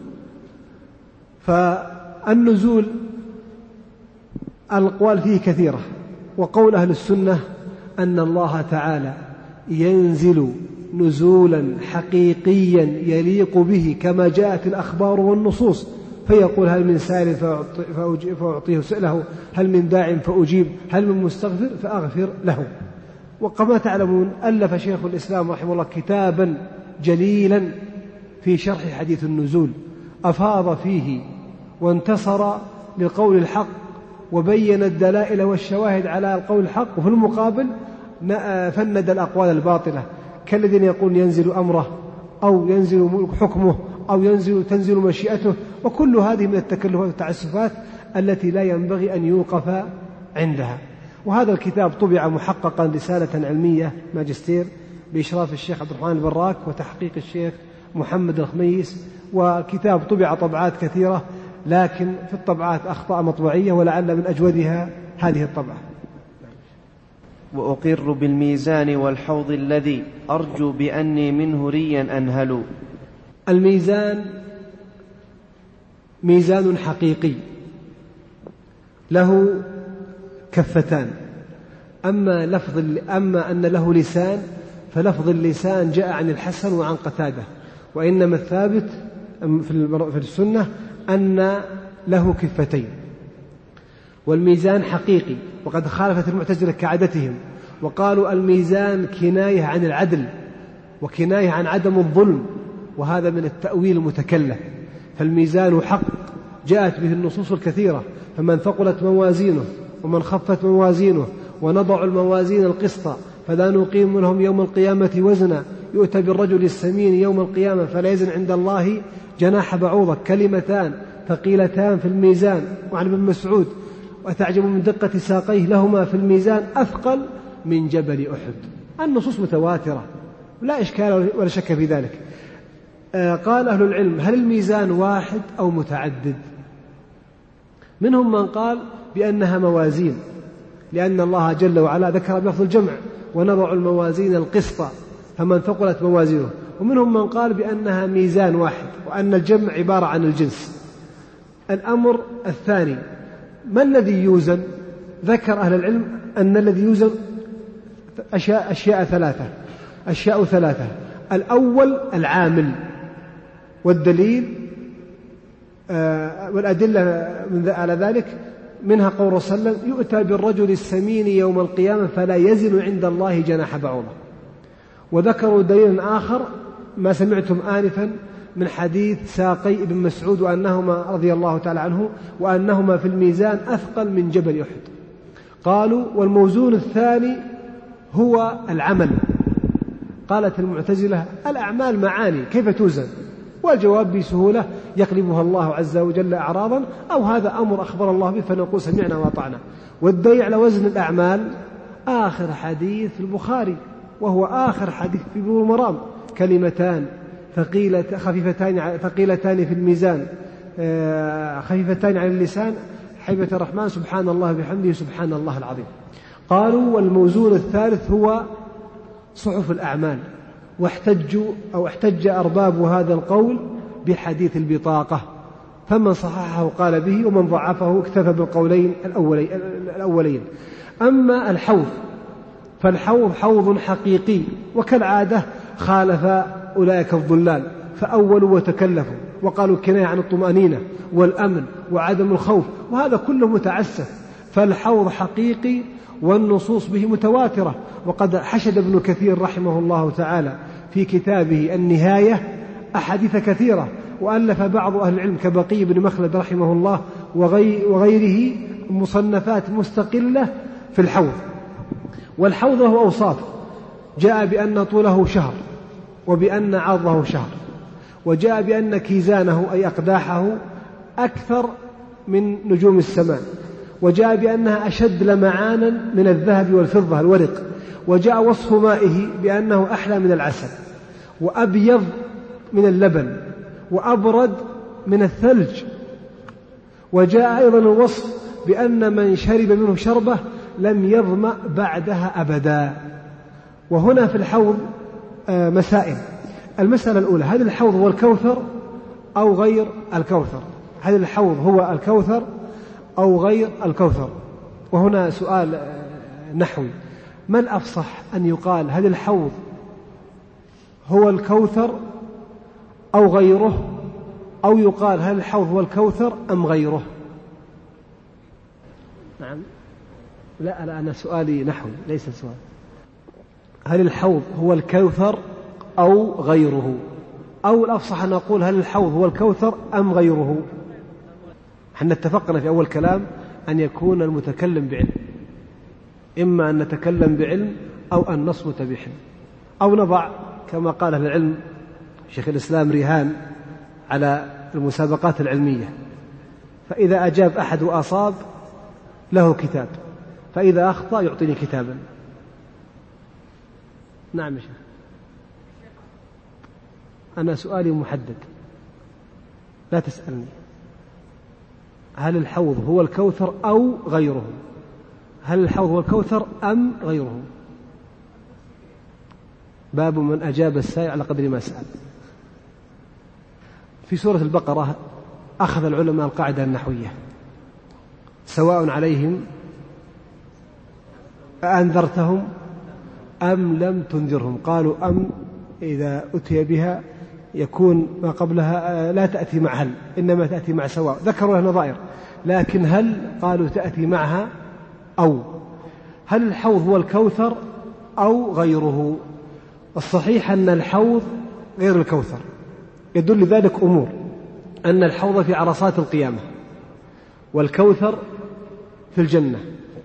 فالنزول الأقوال فيه كثيرة، وقول أهل السنة أن الله تعالى ينزل نزولا حقيقيا يليق به كما جاءت الأخبار والنصوص، فيقول: هل من سائل فأعطيه سؤله، هل من داع فأجيب، هل من مستغفر فأغفر له. وكما تعلمون ألف شيخ الإسلام رحمه الله كتابا جليلا في شرح حديث النزول، أفاض فيه وانتصر للقول الحق وبين الدلائل والشواهد على القول الحق، وفي المقابل فند الأقوال الباطلة كالذين يقول ينزل أمره أو ينزل حكمه أو ينزل تنزل مشيئته، وكل هذه من التكلفات والتعسفات التي لا ينبغي أن يوقف عندها. وهذا الكتاب طبع محققا رسالة علمية ماجستير بإشراف الشيخ عبد الرحمن البراك وتحقيق الشيخ محمد الخميس، وكتاب طبع طبعات كثيرة، لكن في الطبعات أخطاء مطبعية، ولعل من أجودها هذه الطبعة. وأقر بالميزان والحوض الذي أرجو بأني منه ريا أنهل. الميزان ميزان حقيقي له كفتان، أما, لفظ أما أن له لسان فلفظ اللسان جاء عن الحسن وعن قتادة، وإنما الثابت في السنة أن له كفتين. والميزان حقيقي، وقد خالفت المعتزلة كعادتهم وقالوا الميزان كناية عن العدل وكناية عن عدم الظلم، وهذا من التأويل المتكلف. فالميزان حق جاءت به النصوص الكثيرة: فمن ثقلت موازينه ومن خفت موازينه ونضع الموازين القسط فلا نقيم لهم يوم القيامة وزنا يؤتى بالرجل السمين يوم القيامة فلا يزن عند الله جناح بعوضة، كلمتان ثقيلتان في الميزان. وعن ابن مسعود: وتعجب من دقة ساقيه لهما في الميزان أثقل من جبل أحد. النصوص متواترة لا إشكال ولا شك في ذلك. قال أهل العلم: هل الميزان واحد أو متعدد؟ منهم من قال بأنها موازين، لأن الله جل وعلا ذكر بلفظ الجمع: ونضع الموازين القسط فمن ثقلت موازينه. ومنهم من قال بأنها ميزان واحد وأن الجمع عبارة عن الجنس. الأمر الثاني: ما الذي يوزن؟ ذكر أهل العلم أن الذي يوزن أشياء, أشياء ثلاثة أشياء ثلاثة الأول العامل، والدليل آه والأدلة على ذلك منها قول الرسول صلى الله عليه وسلم: يؤتى بالرجل السمين يوم القيامة فلا يزن عند الله جناح بعوضة. وذكروا دليلا آخر ما سمعتم آنفا من حديث ساقي بن مسعود وأنهما رضي الله تعالى عنه وأنهما في الميزان أثقل من جبل أحد. قالوا: والموزون الثاني هو العمل. قالت المعتزلة: الأعمال معاني كيف توزن؟ والجواب بسهولة: يقلبها الله عز وجل أعراضا، أو هذا أمر أخبر الله به فنقول سمعنا وأطعنا. والدليل على وزن الأعمال آخر حديث في البخاري، وهو آخر حديث في بلوغ المرام: كلمتان ثقيلة خفيفتان ثقيلتان في الميزان خفيفتان على اللسان حبيبة الرحمن سبحان الله بحمده سبحان الله العظيم. قالوا: والموزون الثالث هو صحف الأعمال. واحتجوا أو احتج أرباب هذا القول بحديث البطاقة، فمن صححه قال به، ومن ضعفه اكتفى بالقولين الأولين. أما الحوض فالحوض حوض حقيقي، وكالعادة خالف أولئك الضلال فأولوا وتكلفوا وقالوا كناية عن الطمأنينة والأمن وعدم الخوف، وهذا كله متعسف. فالحوض حقيقي والنصوص به متواترة. وقد حشد ابن كثير رحمه الله تعالى في كتابه النهاية أحاديث كثيرة، وألف بعض أهل العلم كبقي بن مخلد رحمه الله وغيره مصنفات مستقلة في الحوض. والحوض له أوصاف: جاء بأن طوله شهر، وبأن عرضه شهر، وجاء بأن كيزانه أي أقداحه أكثر من نجوم السماء، وجاء بأنها أشد لمعانا من الذهب والفضة الورق، وجاء وصف مائه بأنه أحلى من العسل، وأبيض من اللبن، وأبرد من الثلج. وجاء أيضا الوصف بأن من شرب منه شربة لم يظمأ بعدها أبدا. وهنا في الحوض مسائل. المسألة الأولى: هل الحوض هو الكوثر أو غير الكوثر؟ هل الحوض هو الكوثر أو غير الكوثر؟ وهنا سؤال نحوي: ما الأفصح أن يقال هل الحوض هو الكوثر أو غيره، أو يقال هل الحوض هو الكوثر أم غيره؟ نعم. لا لا أنا سؤالي نحوي ليس سؤال. هل الحوض هو الكوثر أو غيره، أو الأفصح أن نقول هل الحوض هو الكوثر أم غيره؟ احنا اتفقنا في أول كلام أن يكون المتكلم بعلم، إما أن نتكلم بعلم أو أن نصمت بحلم، أو نضع كما قال أهل العلم شيخ الإسلام رهان على المسابقات العلمية، فإذا أجاب أحد وأصاب له كتاب، فإذا أخطأ يعطيني كتابا. نعم يا شيخ. أنا سؤالي محدد، لا تسألني هل الحوض هو الكوثر أو غيره، هل الحوض هو الكوثر أم غيره؟ باب من أجاب السائل على قدر ما سأل. في سورة البقرة أخذ العلماء القاعدة النحوية: سواء عليهم أأنذرتهم أم لم تنذرهم. قالوا أم إذا أتي بها يكون ما قبلها لا تأتي مع هل، إنما تأتي مع سواء. ذكروا لها نظائر، لكن هل قالوا تأتي معها أو. هل الحوض هو الكوثر أو غيره؟ الصحيح أن الحوض غير الكوثر. يدل ذلك أمور: أن الحوض في عرصات القيامة، والكوثر في الجنة.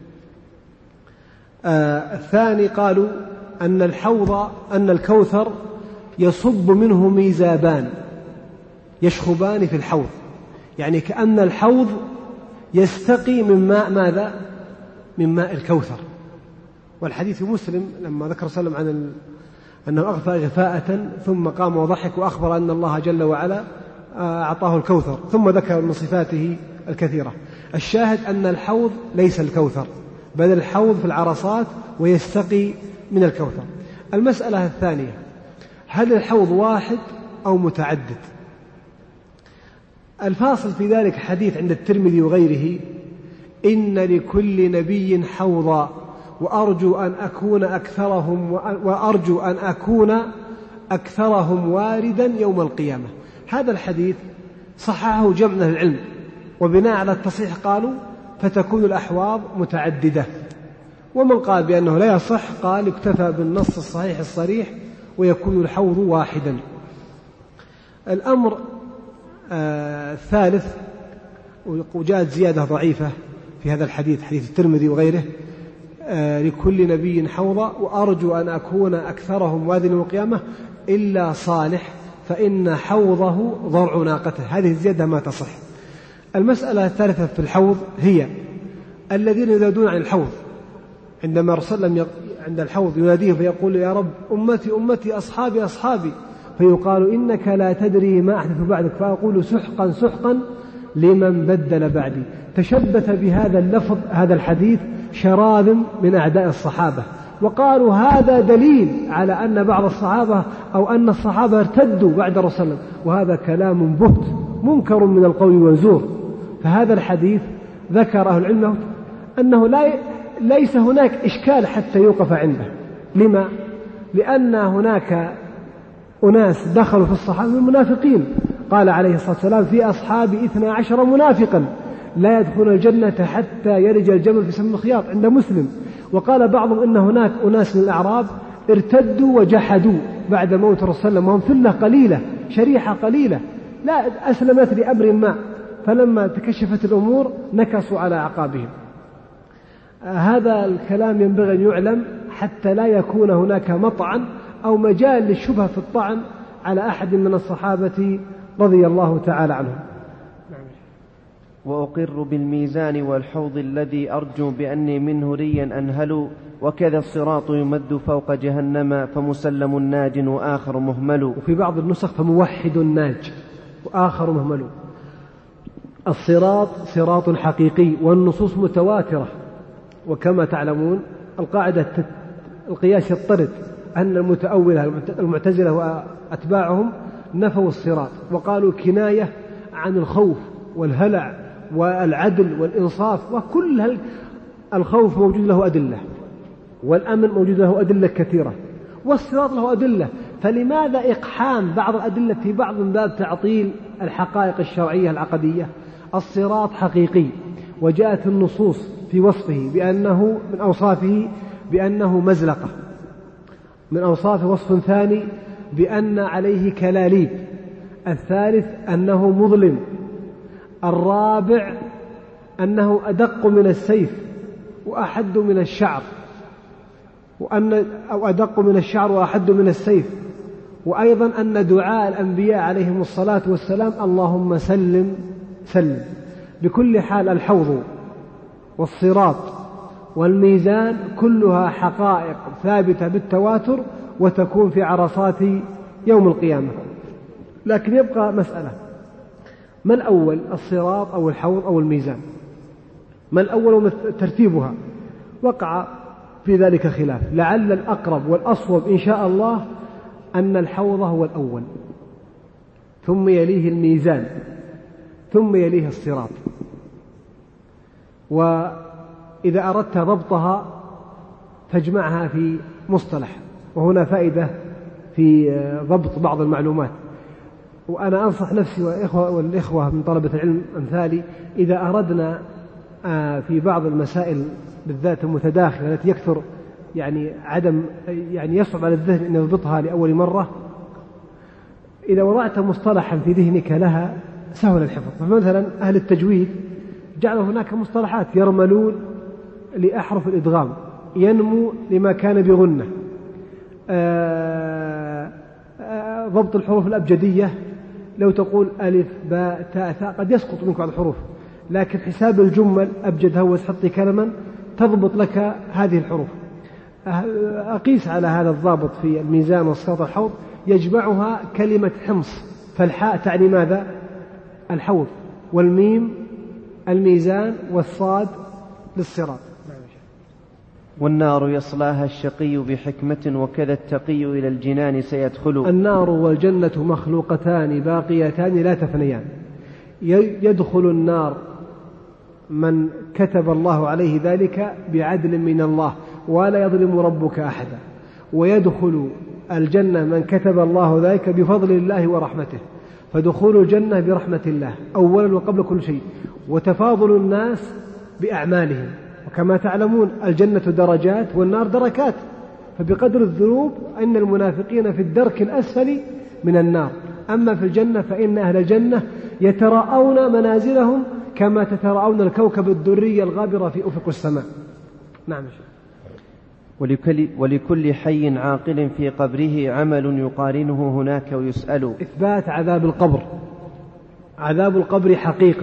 آه الثاني قالوا أن الحوض أن الكوثر يصب منه ميزابان يشخبان في الحوض، يعني كأن الحوض يستقي من ماء ماذا؟ من ماء الكوثر. والحديث مسلم لما ذكر صلى الله عليه وسلم عن أنه أغفى غفاءة ثم قام وضحك وأخبر أن الله جل وعلا أعطاه الكوثر، ثم ذكر من صفاته الكثيرة. الشاهد أن الحوض ليس الكوثر، بل الحوض في العرصات ويستقي من الكوثر. المسألة الثانية: هل الحوض واحد أو متعدد؟ الفاصل في ذلك حديث عند الترمذي وغيره: إن لكل نبي حوضا وأرجو أن أكون أكثرهم وأرجو أن أكون أكثرهم واردا يوم القيامة. هذا الحديث صححه جمع من العلم، وبناء على التصحيح قالوا فتكون الأحواض متعددة، ومن قال بأنه لا يصح قال اكتفى بالنص الصحيح الصريح ويكون الحوض واحدا. الأمر آه الثالث، وجاءت زيادة ضعيفة في هذا الحديث، حديث الترمذي وغيره: آه لكل نبي حوضا وأرجو أن أكون أكثرهم واردا يوم القيامة إلا صالح فإن حوضه ضرع ناقته. هذه الزيادة ما تصح. المسألة الثالثة في الحوض هي الذين ينادون عن الحوض، عندما رسول عند الحوض يناديه فيقول: يا رب أمتي أمتي أصحابي أصحابي، فيقال: إنك لا تدري ما أحدث بعدك، فأقول سحقا سحقا لمن بدل بعدي. تشبث بهذا اللفظ هذا الحديث شراذ من أعداء الصحابة، وقالوا هذا دليل على أن بعض الصحابة أو أن الصحابة ارتدوا بعد الرسول، وهذا كلام بهت منكر من القول والزور. فهذا الحديث ذكر أهل العلم أنه لا ليس هناك إشكال حتى يوقف عنده. لما؟ لأن هناك أناس دخلوا في الصحابة من المنافقين، قال عليه الصلاة والسلام: في أصحابي اثنا عشر منافقا لا يدخل الجنة حتى يرج الجمل في سم الخياط، عند مسلم. وقال بعضهم إن هناك أناس من الأعراب ارتدوا وجحدوا بعد موت الرسول صلى الله عليه وسلم، وهم فلة قليلة شريحة قليلة لا أسلمت لأمر ما، فلما تكشفت الأمور نكصوا على أعقابهم. هذا الكلام ينبغي أن يعلم حتى لا يكون هناك مطعن أو مجال للشبهة في الطعن على أحد من الصحابة رضي الله تعالى عنهم. وأقر بالميزان والحوض الذي أرجو بأني منه ريا أنهل، وكذا الصراط يمد فوق جهنم فمسلم ناج وآخر مهمل. وفي بعض النسخ فموحد ناج وآخر مهمل. الصراط صراط حقيقي والنصوص متواترة، وكما تعلمون القاعدة القياس يضطرد أن المتأولة المعتزلة وأتباعهم نفوا الصراط وقالوا كناية عن الخوف والهلع والعدل والإنصاف، وكل الخوف موجود له أدلة، والأمن موجود له أدلة كثيرة، والصراط له أدلة، فلماذا إقحام بعض الأدلة في بعض من باب تعطيل الحقائق الشرعية العقدية؟ الصراط حقيقي، وجاءت النصوص في وصفه بأنه من أوصافه بأنه مزلقة، من أوصافه وصف ثاني بأن عليه كلاليب، الثالث أنه مظلم، الرابع أنه أدق من السيف وأحد من الشعر، وأن أو أدق من الشعر وأحد من السيف، وأيضا أن دعاء الأنبياء عليهم الصلاة والسلام اللهم سلم سلم. بكل حال الحوض والصراط والميزان كلها حقائق ثابتة بالتواتر وتكون في عرصات يوم القيامة. لكن يبقى مسألة: ما الأول، الصراط أو الحوض أو الميزان؟ ما الأول ترتيبها؟ وقع في ذلك خلاف، لعل الأقرب والأصوب إن شاء الله أن الحوض هو الأول، ثم يليه الميزان، ثم يليه الصراط. وإذا أردت ضبطها فاجمعها في مصطلح، وهنا فائدة في ضبط بعض المعلومات. وأنا أنصح نفسي والإخوة من طلبة العلم أمثالي، إذا أردنا في بعض المسائل بالذات المتداخلة التي يكثر يعني عدم يعني يصعب على الذهن أن يضبطها لأول مرة، إذا وضعت مصطلحا في ذهنك لها سهل الحفظ. فمثلا أهل التجويد جعلوا هناك مصطلحات: يرملون لأحرف الإدغام، ينمو لما كان بغنة، آآ آآ ضبط الحروف الأبجدية، لو تقول ألف باء تاء ثاء قد يسقط منك بعض الحروف، لكن حساب الجمل أبجد هوس حطي كلما تضبط لك هذه الحروف. أقيس على هذا الضابط في الميزان والصراط الحوض، يجمعها كلمة حمص، فالحاء تعني ماذا؟ الحوض، والميم الميزان، والصاد للصراط. والنار يصلاها الشقي بحكمة وكذا التقي إلى الجنان سيدخل. النار والجنة مخلوقتان باقيتان لا تفنيان. يدخل النار من كتب الله عليه ذلك بعدل من الله ولا يظلم ربك أحدا، ويدخل الجنة من كتب الله ذلك بفضل الله ورحمته، فدخول الجنة برحمة الله أولا وقبل كل شيء، وتفاضل الناس بأعمالهم، وكما تعلمون الجنة درجات والنار دركات، فبقدر الذنوب أن المنافقين في الدرك الأسفل من النار، أما في الجنة فإن أهل الجنة يتراءون منازلهم كما تتراءون الكوكب الدري الغابر في أفق السماء. نعم. ولكل, ولكل حي عاقل في قبره عمل يقارنه هناك ويسأل. إثبات عذاب القبر. عذاب القبر حقيقة،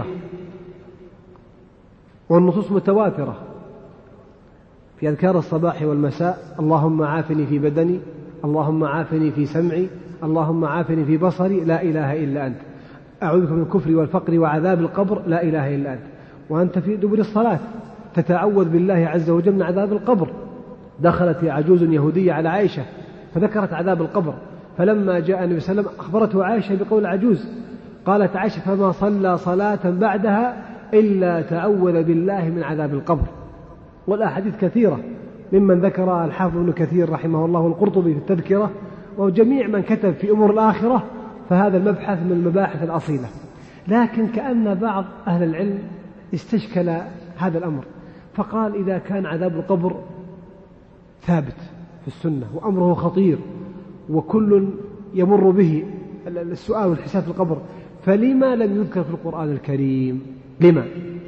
والنصوص متواترة في أذكار الصباح والمساء: اللهم عافني في بدني، اللهم عافني في سمعي، اللهم عافني في بصري، لا إله إلا أنت، أعوذ بك من الكفر والفقر وعذاب القبر، لا إله إلا أنت. وأنت في دبر الصلاة تتعوذ بالله عز وجل من عذاب القبر. دخلت عجوز يهودية على عائشة فذكرت عذاب القبر، فلما جاء النبي صلى الله عليه وسلم أخبرته عائشة بقول العجوز، قالت عائشة: فما صلى صلاة بعدها إلا تعوذ بالله من عذاب القبر. والأحاديث كثيرة ممن ذكر الحافظ ابن كثير رحمه الله والقرطبي في التذكرة، وجميع من كتب في أمور الآخرة، فهذا المبحث من المباحث الأصيلة. لكن كأن بعض أهل العلم استشكل هذا الأمر، فقال: إذا كان عذاب القبر ثابت في السنة وأمره خطير وكل يمر به السؤال والحساب في القبر، فلما لم يذكر في القرآن الكريم؟ لما؟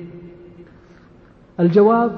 الجواب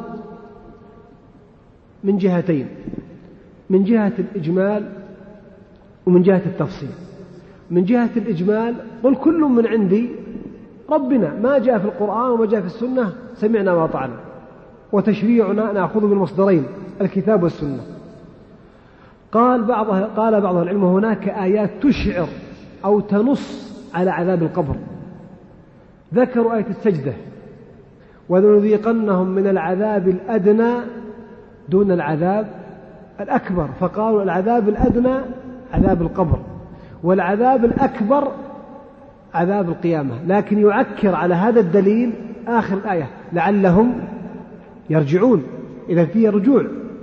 من جهتين: من جهة الإجمال ومن جهة التفصيل. من جهة الإجمال: قل كل من عندي ربنا، ما جاء في القرآن وما جاء في السنة سمعنا وأطعنا، وتشريعنا نأخذ بالمصدرين الكتاب والسنة. قال بعض قال بعض العلم: هناك آيات تشعر أو تنص على عذاب القبر. ذكروا آية السجدة: ولنذيقنهم من العذاب الأدنى دون العذاب الأكبر، فقالوا العذاب الأدنى عذاب القبر، والعذاب الأكبر عذاب القيامة. لكن يعكر على هذا الدليل آخر الآية: لعلهم يرجعون، إذا فيه رجوع.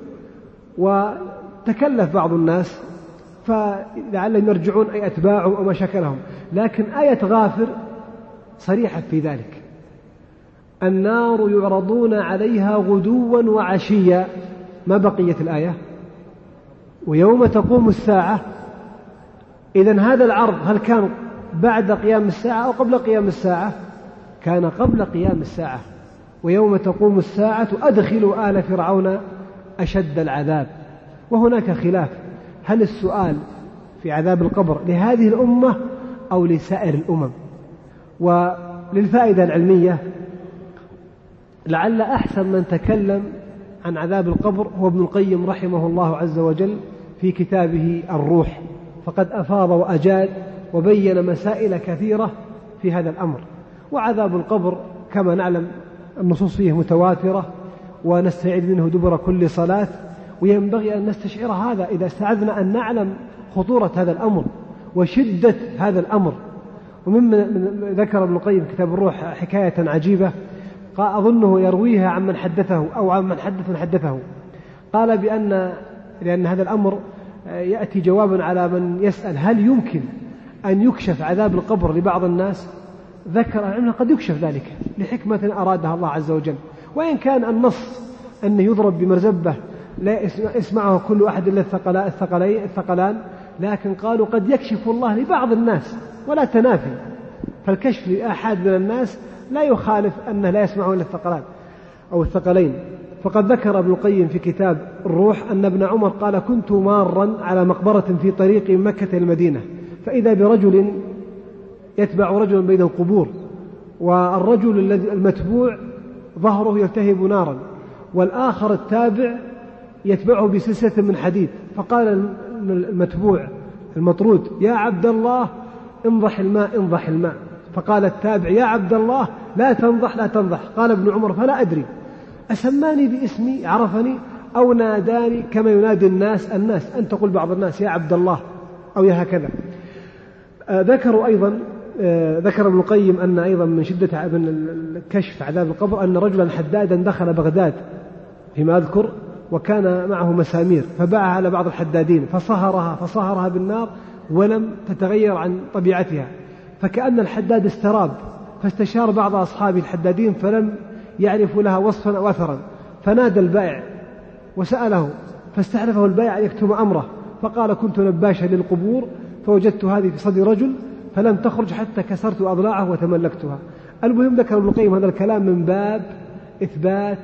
وتكلف بعض الناس فلعلهم يرجعون أي أتباعهم أو ما شكلهم، لكن آية غافر صريحة في ذلك: النار يعرضون عليها غدوا وعشيا، ما بقية الآية؟ ويوم تقوم الساعة. إذن هذا العرض هل كان بعد قيام الساعة أو قبل قيام الساعة؟ كان قبل قيام الساعة. ويوم تقوم الساعة أدخلوا آل فرعون أشد العذاب. وهناك خلاف: هل السؤال في عذاب القبر لهذه الأمة أو لسائر الأمم؟ وللفائدة العلمية، لعل أحسن من تكلم عن عذاب القبر هو ابن القيم رحمه الله عز وجل في كتابه الروح، فقد أفاض وأجاد وبين مسائل كثيرة في هذا الأمر. وعذاب القبر كما نعلم النصوص فيه متواترة، ونستعيذ منه دبر كل صلاة، وينبغي أن نستشعر هذا إذا استعذنا أن نعلم خطورة هذا الأمر وشدة هذا الأمر. ومما ذكر ابن القيم كتاب الروح حكاية عجيبة، قال أظنه يرويها عن من حدثه أو عن من حدث من حدثه، قال بأن لأن هذا الأمر يأتي جوابا على من يسأل: هل يمكن أن يكشف عذاب القبر لبعض الناس؟ ذكر أنه قد يكشف ذلك لحكمة أرادها الله عز وجل، وإن كان النص أنه يضرب بمرزبة لا يسمعه كل أحد إلا الثقلين الثقلان، لكن قالوا قد يكشف الله لبعض الناس ولا تنافي، فالكشف لأحد من الناس لا يخالف أنه لا يسمعه إلا الثقلان أو الثقلين. فقد ذكر ابن القيم في كتاب الروح أن ابن عمر قال: كنت مارا على مقبرة في طريق مكة المدينة، فإذا برجل يتبع رجلا بين القبور، والرجل الذي المتبوع ظهره يلتهب نارا، والآخر التابع يتبعه بسلسلة من حديد، فقال المتبوع المطرود: يا عبد الله انضح الماء انضح الماء. فقال التابع: يا عبد الله لا تنضح لا تنضح. قال ابن عمر: فلا أدري أسماني باسمي عرفني أو ناداني كما ينادي الناس الناس أن تقول بعض الناس يا عبد الله أو يا هكذا. آه ذكروا أيضا آه ذكر ابن القيم أن أيضا من شدة من كشف عذاب القبر أن رجلا حدادا دخل بغداد فيما أذكر، وكان معه مسامير، فباعها على بعض الحدادين فصهرها فصهرها بالنار ولم تتغير عن طبيعتها، فكأن الحداد استراب، فاستشار بعض أصحاب الحدادين فلم يعرفوا لها وصفا أو أثرا، فنادى البائع وسأله، فاستحلفه البائع أن يكتم أمره، فقال: كنت نباشا للقبور فوجدت هذه في صدر رجل فلم تخرج حتى كسرت أضلاعه وتملكتها. المهم ذكر ابن القيم هذا الكلام من باب إثبات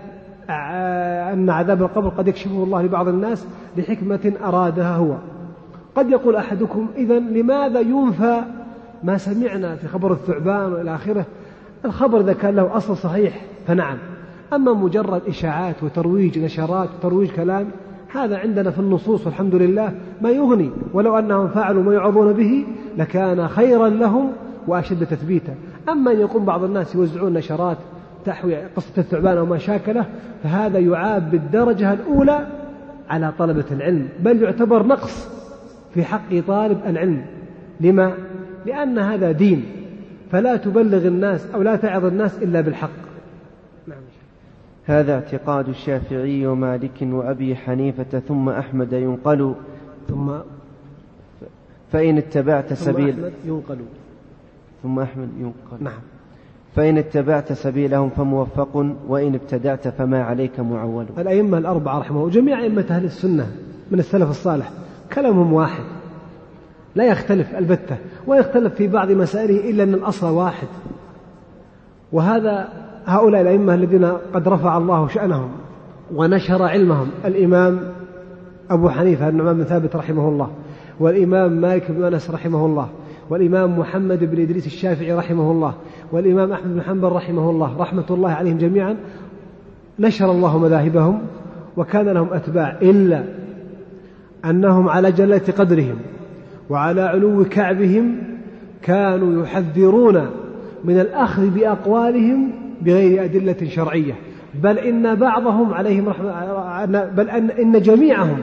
أن عذاب القبر قد يكشفه الله لبعض الناس لحكمة أرادها هو. قد يقول أحدكم: إذن لماذا ينفى ما سمعنا في خبر الثعبان وإلى آخره؟ الخبر إذا كان له أصل صحيح فنعم، أما مجرد إشاعات وترويج نشرات وترويج كلام هذا عندنا في النصوص والحمد لله ما يغني، ولو أنهم فعلوا ما يعظون به لكان خيرا لهم وأشد تثبيتا. أما أن يقوم بعض الناس يوزعون نشرات تحوي قصة الثعبان أو ما شاكله فهذا يعاب بالدرجة الأولى على طلبة العلم، بل يعتبر نقص في حق طالب العلم. لما؟ لأن هذا دين، فلا تبلغ الناس أو لا تعظ الناس إلا بالحق. نعم. هذا اعتقاد الشافعي ومالك وأبي حنيفة ثم أحمد ينقل ثم فإن اتبعت سبيل ثم أحمد ينقل ثم أحمد ينقل نعم. فإن اتبعت سبيلهم فموفق وإن ابتدعت فما عليك معول. الأئمة الأربعة رحمه الله وجميع أئمة أهل السنة من السلف الصالح كلامهم واحد لا يختلف البتة، ويختلف في بعض مسائله إلا أن الأصل واحد. وهذا هؤلاء الأئمة الذين قد رفع الله شأنهم ونشر علمهم: الإمام أبو حنيفة النعمان بن ثابت رحمه الله، والإمام مالك بن أنس رحمه الله، والإمام محمد بن إدريس الشافعي رحمه الله، والإمام أحمد بن حنبل رحمه الله رحمة الله عليهم جميعا. نشر الله مذاهبهم وكان لهم أتباع، إلا أنهم على جلة قدرهم وعلى علو كعبهم كانوا يحذرون من الأخذ بأقوالهم بغير أدلة شرعية، بل إن بعضهم عليهم رحمة بل أن إن جميعهم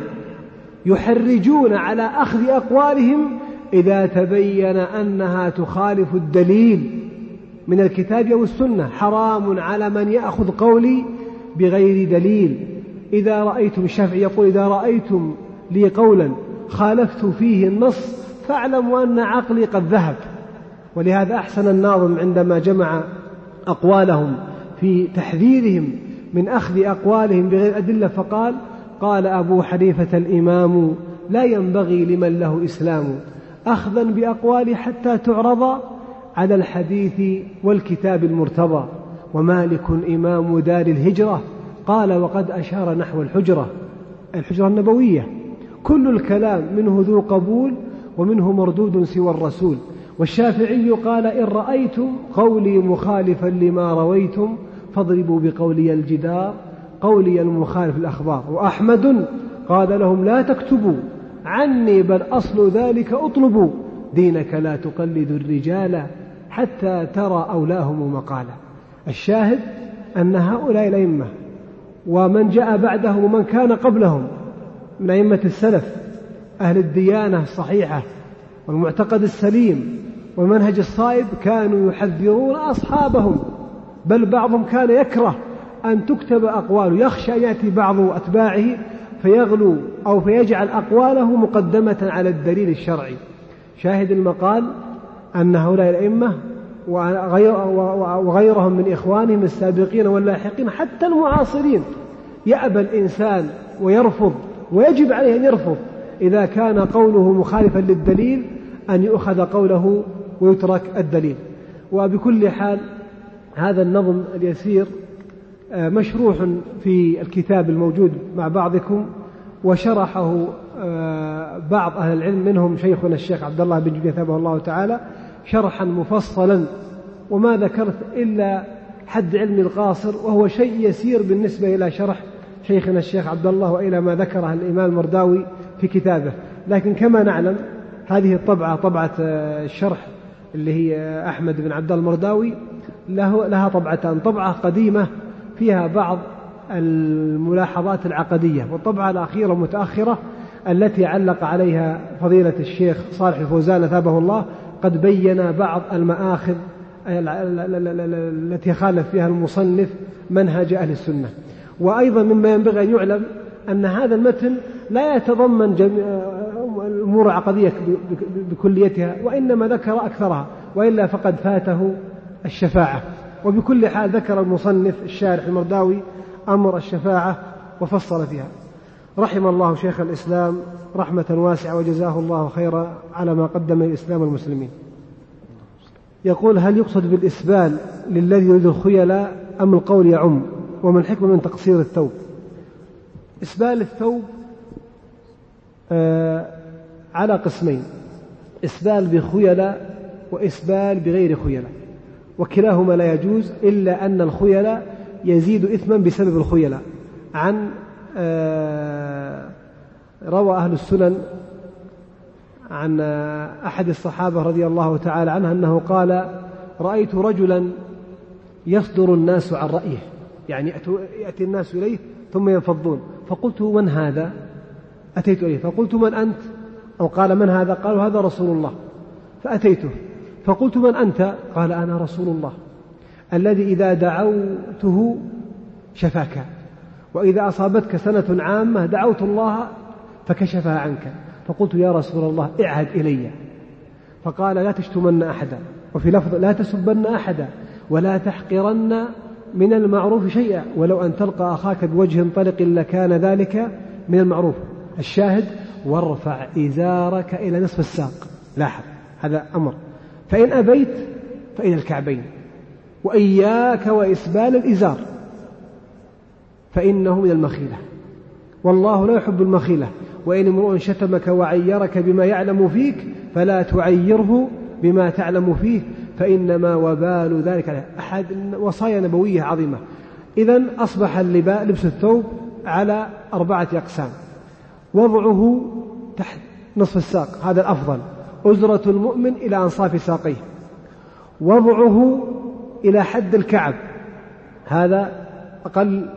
يحرجون على أخذ أقوالهم إذا تبين أنها تخالف الدليل من الكتاب أو السنة. حرام على من يأخذ قولي بغير دليل. إذا رأيتم، الشافعي يقول: إذا رأيتم لي قولا خالفت فيه النص فاعلموا أن عقلي قد ذهب. ولهذا أحسن الناظم عندما جمع أقوالهم في تحذيرهم من أخذ أقوالهم بغير أدلة فقال: قال أبو حنيفة الإمام لا ينبغي لمن له إسلام أخذا بأقوال حتى تعرض على الحديث والكتاب المرتضى. ومالك إمام دار الهجرة قال وقد أشار نحو الحجرة الحجرة النبوية: كل الكلام منه ذو قبول ومنه مردود سوى الرسول. والشافعي قال: إن رأيتم قولي مخالفا لما رويتم فاضربوا بقولي الجدار قولي المخالف الأخبار. وأحمد قال لهم: لا تكتبوا عني بل أصل ذلك أطلبوا، دينك لا تقلد الرجال حتى ترى أولاهم مقالا. الشاهد أن هؤلاء الأئمة ومن جاء بعدهم ومن كان قبلهم من أئمة السلف أهل الديانة الصحيحة والمعتقد السليم والمنهج الصائب كانوا يحذرون أصحابهم، بل بعضهم كان يكره أن تكتب أقواله، يخشى أن يأتي بعض أتباعه فيغلو أو فيجعل أقواله مقدمة على الدليل الشرعي. شاهد المقال أن هؤلاء الأئمة وغيرهم من إخوانهم السابقين واللاحقين حتى المعاصرين يأبى الإنسان ويرفض، ويجب عليه أن يرفض إذا كان قوله مخالفا للدليل أن يؤخذ قوله ويترك الدليل. وبكل حال هذا النظم اليسير مشروح في الكتاب الموجود مع بعضكم، وشرحه بعض أهل العلم منهم شيخنا الشيخ عبد الله بن جبير ثابه الله تعالى شرحا مفصلا، وما ذكرت إلا حد علمي القاصر، وهو شيء يسير بالنسبة إلى شرح شيخنا الشيخ عبد الله وإلى ما ذكره الإمام المرداوي في كتابه. لكن كما نعلم هذه الطبعة طبعة الشرح اللي هي أحمد بن عبد الله المرداوي له لها طبعتان، طبعة قديمة فيها بعض الملاحظات العقدية، والطبعة الأخيرة المتأخرة التي علق عليها فضيلة الشيخ صالح الفوزان أثابه الله قد بين بعض المآخذ التي خالف فيها المصنف منهج أهل السنة. وأيضا مما ينبغي أن يعلم أن هذا المتن لا يتضمن الأمور العقدية بكليتها، وإنما ذكر أكثرها، وإلا فقد فاته الشفاعة. وبكل حال ذكر المصنف الشارح المرداوي أمر الشفاعة وفصل فيها. رحم الله شيخ الإسلام رحمة واسعة وجزاه الله خيرا على ما قدم الإسلام والمسلمين. يقول: هل يقصد بالإسبال للذي يريد الخيلاء أم القول يعم؟ وما الحكمة من تقصير الثوب؟ إسبال الثوب آه على قسمين: إسبال بخيلاء وإسبال بغير خيلاء، وكلاهما لا يجوز، إلا أن الخيلاء يزيد إثما بسبب الخيلاء. عن آه روى أهل السنن عن أحد الصحابة رضي الله تعالى عنه أنه قال: رأيت رجلا يصدر الناس عن رأيه، يعني يأتي الناس إليه ثم ينفضون، فقلت: من هذا؟ أتيت إليه فقلت: من أنت؟ أو قال: من هذا؟ قالوا: هذا رسول الله. فأتيته فقلت: من أنت؟ قال: أنا رسول الله الذي إذا دعوته شفاك، وإذا أصابتك سنة عامة دعوت الله فكشفها عنك. فقلت: يا رسول الله اعهد إلي. فقال: لا تشتمن أحدا، وفي لفظ: لا تسبن أحدا، ولا تحقرن من المعروف شيئا، ولو أن تلقى أخاك بوجه طلق لكان ذلك من المعروف. الشاهد: وارفع إزارك إلى نصف الساق. لاحظ هذا أمر. فإن أبيت فإلى الكعبين، وإياك وإسبال الإزار فإنه من المخيلة، والله لا يحب المخيلة. وإن امرؤ شتمك وعيرك بما يعلم فيك فلا تعيره بما تعلم فيه، فإنما وبال ذلك له. أحد وصايا نبوية عظيمة. إذن أصبح اللباء لبس الثوب على أربعة أقسام: وضعه تحت نصف الساق، هذا الأفضل، أزرة المؤمن إلى أنصاف ساقيه. وضعه إلى حد الكعب، هذا أقل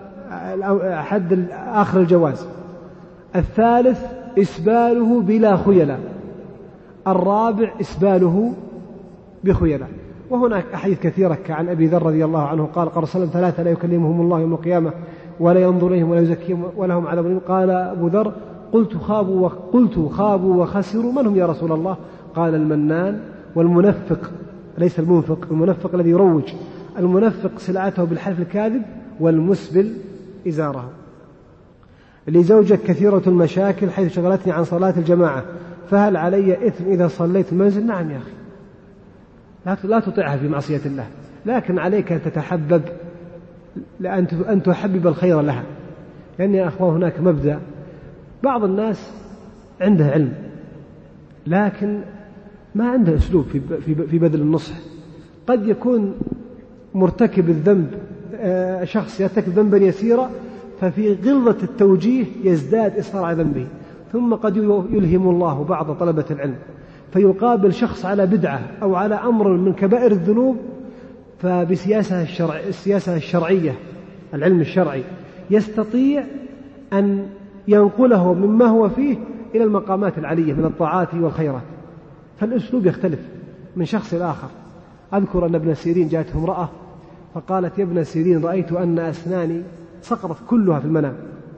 حد آخر الجواز. الثالث: إسباله بلا خيلاء. الرابع: إسباله بخيلاء. وهناك أحاديث كثيرة عن أبي ذر رضي الله عنه قال: قال صلى الله عليه وسلم: ثلاثة لا يكلمهم الله يوم القيامة ولا ينظر إليهم ولا يزكيهم ولهم عذاب أليم. قال أبو ذر: قلت خابوا قلت خابوا وخسروا، من هم يا رسول الله؟ قال: المنان والمنفق، ليس المنفق، المنفق الذي يروج، المنفق سلعته بالحلف الكاذب، والمسبل إزاره. لزوجك كثيرة المشاكل حيث شغلتني عن صلاة الجماعة، فهل علي إثم إذا صليت المنزل؟ نعم يا أخي، لا تطيعها في معصية الله، لكن عليك أن تتحبب، لأن تحبب الخير لها. لأن يا أخوان هناك مبدأ: بعض الناس عنده علم لكن ما عنده أسلوب في بذل النصح. قد يكون مرتكب الذنب شخص يرتكب ذنبا يسيرا، ففي غلظة التوجيه يزداد إصرار على ذنبه، ثم قد يلهم الله بعض طلبة العلم فيقابل شخص على بدعة أو على أمر من كبائر الذنوب، فبسياسة الشرع السياسة الشرعية، العلم الشرعي، يستطيع أن ينقله مما هو فيه إلى المقامات العلية من الطاعات والخيرات. فالأسلوب يختلف من شخص لآخر. أذكر أن ابن سيرين جاءته امرأة فقالت: يا ابن سيرين، رأيت أن أسناني سقطت كلها في المنام،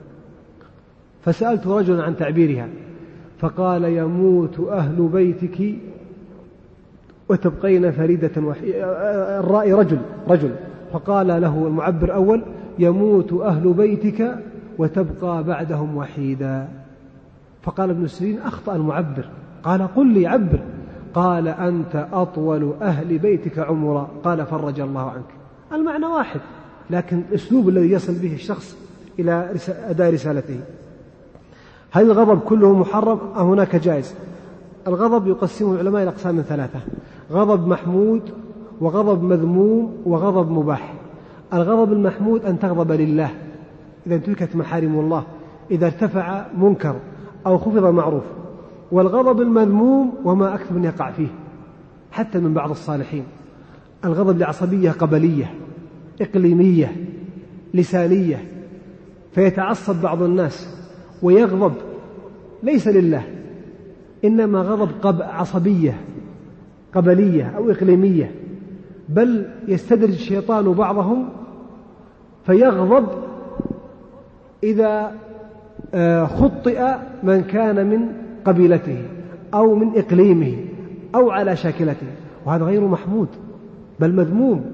فسألت رجلا عن تعبيرها فقال: يموت أهل بيتك وتبقين فريدة وحيدة. الرأي رجل رجل فقال له المعبر أول: يموت أهل بيتك وتبقى بعدهم وحيدا. فقال ابن سيرين: أخطأ المعبر. قال: قل لي عبر. قال: أنت أطول أهل بيتك عمرا. قال: فرج الله عنك. المعنى واحد، لكن الأسلوب الذي يصل به الشخص إلى أداء رسالته. هل الغضب كله محرم أم هناك جائز؟ الغضب يقسمه العلماء إلى أقسام ثلاثة: غضب محمود، وغضب مذموم، وغضب مباح. الغضب المحمود أن تغضب لله إذا انتهكت محارم الله، إذا ارتفع منكر أو خفض معروف. والغضب المذموم وما أكثر من يقع فيه حتى من بعض الصالحين، الغضب لعصبية قبلية إقليمية لسانية، فيتعصب بعض الناس ويغضب ليس لله، إنما غضب قب عصبية قبلية أو إقليمية، بل يستدرج الشيطان بعضهم فيغضب إذا خطئ من كان من قبيلته أو من إقليمه أو على شاكلته، وهذا غير محمود بل مذموم.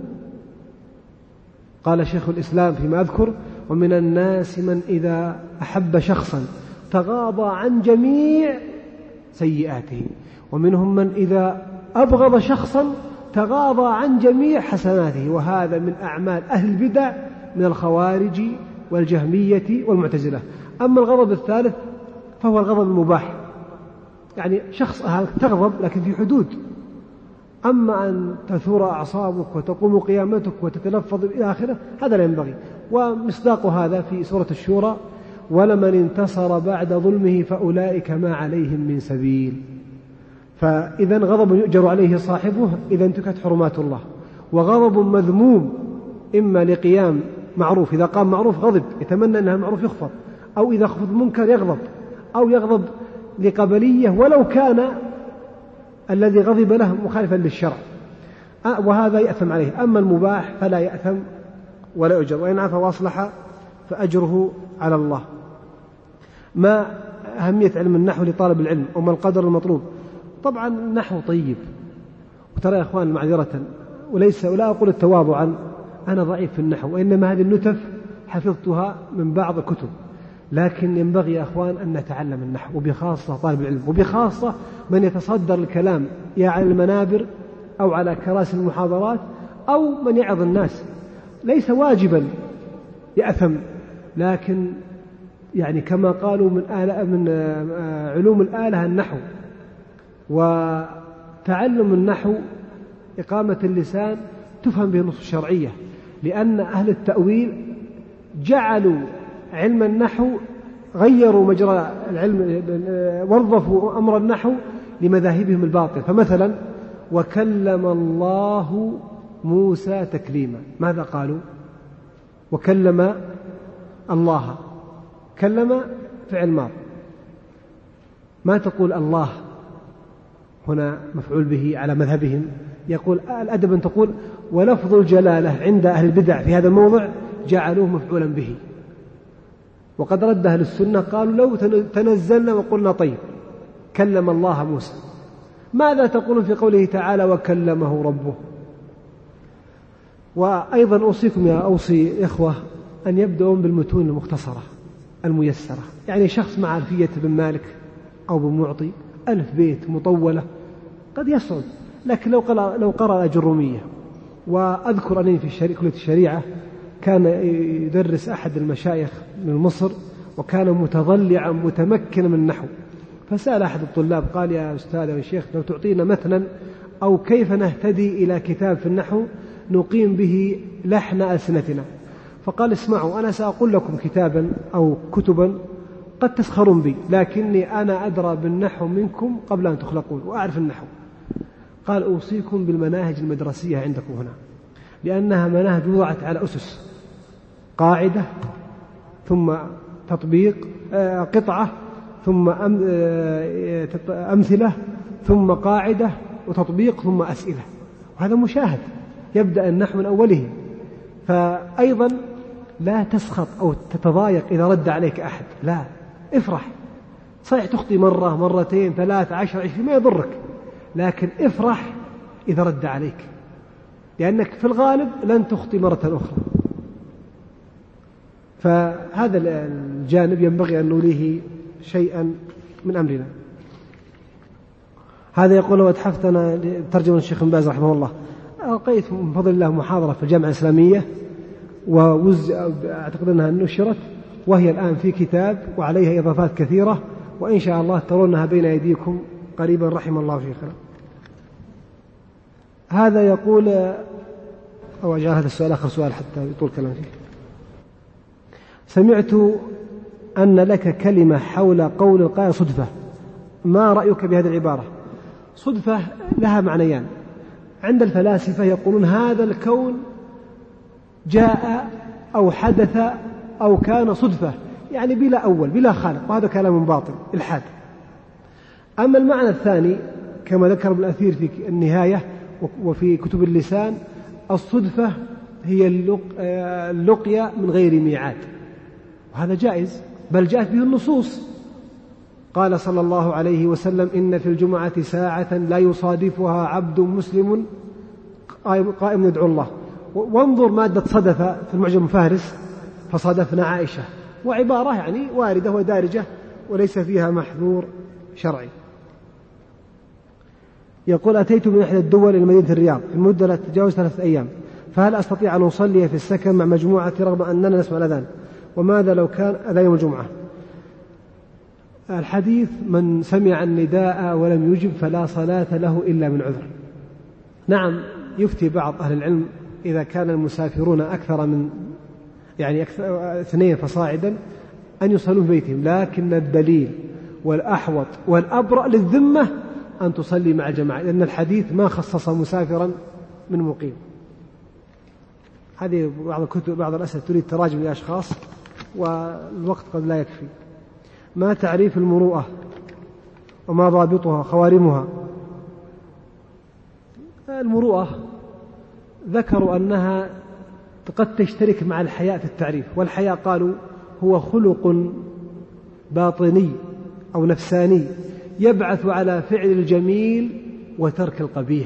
قال شيخ الإسلام فيما أذكر: ومن الناس من إذا أحب شخصا تغاضى عن جميع سيئاته، ومنهم من إذا أبغض شخصا تغاضى عن جميع حسناته، وهذا من أعمال أهل البدع من الخوارج والجهمية والمعتزلة. أما الغضب الثالث فهو الغضب المباح، يعني شخص تغضب لكن في حدود. أما أن تثور أعصابك وتقوم قيامتك وتتلفظ إلى آخره هذا لا ينبغي. ومصداق هذا في سورة الشورى: ولمن انتصر بعد ظلمه فأولئك ما عليهم من سبيل. فإذا غضب يؤجر عليه صاحبه إذا انتهكت حرمات الله، وغضب مذموم إما لقيام معروف، إذا قام معروف غضب يتمنى أن المعروف يخفض، أو إذا خفض منكر يغضب، أو يغضب لقبلية ولو كان الذي غضب له مخالفا للشرع، وهذا يأثم عليه. أما المباح فلا يأثم ولا يؤجر، وإن عفا وأصلح فأجره على الله. ما أهمية علم النحو لطالب العلم وما القدر المطلوب؟ طبعا النحو طيب، وترى يا أخوان معذرة وليس ولا أقول التواضعا أنا ضعيف في النحو، وإنما هذه النتف حفظتها من بعض الكتب، لكن ينبغي يا أخوان أن نتعلم النحو، وبخاصة طالب العلم، وبخاصة من يتصدر الكلام يا على المنابر أو على كراسي المحاضرات أو من يعظ الناس. ليس واجبا يأثم، لكن يعني كما قالوا من, آلة من علوم الآلة النحو، وتعلم النحو إقامة اللسان تفهم به النصوص الشرعية، لأن أهل التأويل جعلوا علم النحو، غيروا مجرى العلم، وظفوا أمر النحو لمذاهبهم الباطل. فمثلا: وكلم الله موسى تكليما، ماذا قالوا؟ وكلم الله، كلم فعل ماض، ما تقول الله هنا مفعول به على مذهبهم. يقول الأدب أن تقول ولفظ الجلالة عند أهل البدع في هذا الموضع جعلوه مفعولا به، وقد رد أهل السنة قالوا لو تنزلنا وقلنا طيب كلم الله موسى. ماذا تقولون في قوله تعالى وكلمه ربه؟ وأيضا أوصيكم يا أوصي إخوة أن يبدأون بالمتون المختصرة الميسرة، يعني شخص مع ألفية بن مالك أو بن معطي ألف بيت مطولة قد يصعب، لكن لو قرأ, لو قرأ الأجرومية. وأذكر أنني في كلية الشريعة كان يدرس أحد المشايخ من مصر، وكان متضلعا متمكنا من النحو، فسأل أحد الطلاب قال يا أستاذ يا شيخ لو تعطينا مثلا أو كيف نهتدي إلى كتاب في النحو نقيم به لحن ألسنتنا. فقال اسمعوا أنا سأقول لكم كتابا أو كتبا قد تسخرون بي، لكني أنا أدرى بالنحو منكم قبل أن تخلقون وأعرف النحو. قال أوصيكم بالمناهج المدرسية عندكم هنا، لأنها مناهج وضعت على أسس: قاعدة ثم تطبيق، قطعة ثم أمثلة ثم قاعدة وتطبيق ثم أسئلة، وهذا مشاهد. يبدأ النحو من أوله. فأيضا لا تسخط أو تتضايق إذا رد عليك أحد، لا، افرح. صحيح تخطي مرة مرتين ثلاث عشر عشرين ما يضرك، لكن افرح إذا رد عليك، لأنك في الغالب لن تخطي مرة أخرى. فهذا الجانب ينبغي أن نوليه شيئا من أمرنا. هذا يقول واتحفتنا ترجمة الشيخ بن باز رحمه الله. ألقيت من فضل الله محاضرة في الجامعة الإسلامية، ووز أعتقد أنها نشرت، وهي الآن في كتاب وعليها إضافات كثيرة، وإن شاء الله ترونها بين أيديكم قريبا رحم الله شيخنا. هذا يقول، أو أجعل هذا السؤال آخر سؤال حتى يطول كلام فيه. سمعت أن لك كلمة حول قول القائل صدفة، ما رأيك بهذه العبارة؟ صدفة لها معنيان. عند الفلاسفة يقولون هذا الكون جاء أو حدث أو كان صدفة، يعني بلا أول بلا خالق، وهذا كلام باطل إلحاد. أما المعنى الثاني كما ذكر ابن الأثير في النهاية وفي كتب اللسان، الصدفة هي اللقيا من غير ميعاد، وهذا جائز بل جاءت به النصوص. قال صلى الله عليه وسلم إن في الجمعة ساعة لا يصادفها عبد مسلم قائم يدعو الله. وانظر مادة صدف في المعجم فارس، فصادفنا عائشة، وعبارة يعني واردة ودارجة وليس فيها محذور شرعي. يقول أتيت من إحدى الدول إلى مدينة الرياض في مدة لا تتجاوز ثلاثة أيام، فهل أستطيع أن أصلي في السكن مع مجموعة رغم أننا نسمع الأذان؟ وماذا لو كان أذان يوم الجمعة؟ الحديث من سمع النداء ولم يجب فلا صلاة له إلا من عذر. نعم، يفتي بعض أهل العلم إذا كان المسافرون أكثر من يعني أكثر اثنين فصاعدا أن يصلوا في بيتهم، لكن الدليل والأحوط والأبرأ للذمة أن تصلي مع جماعة، لأن الحديث ما خصص مسافرا من مقيم. هذه بعض الكتب بعض الأسئلة تريد تراجم لأشخاص والوقت قد لا يكفي. ما تعريف المروءة وما ضابطها خوارمها؟ المروءة ذكروا أنها قد تشترك مع الحياء في التعريف، والحياء قالوا هو خلق باطني أو نفساني يبعث على فعل الجميل وترك القبيح.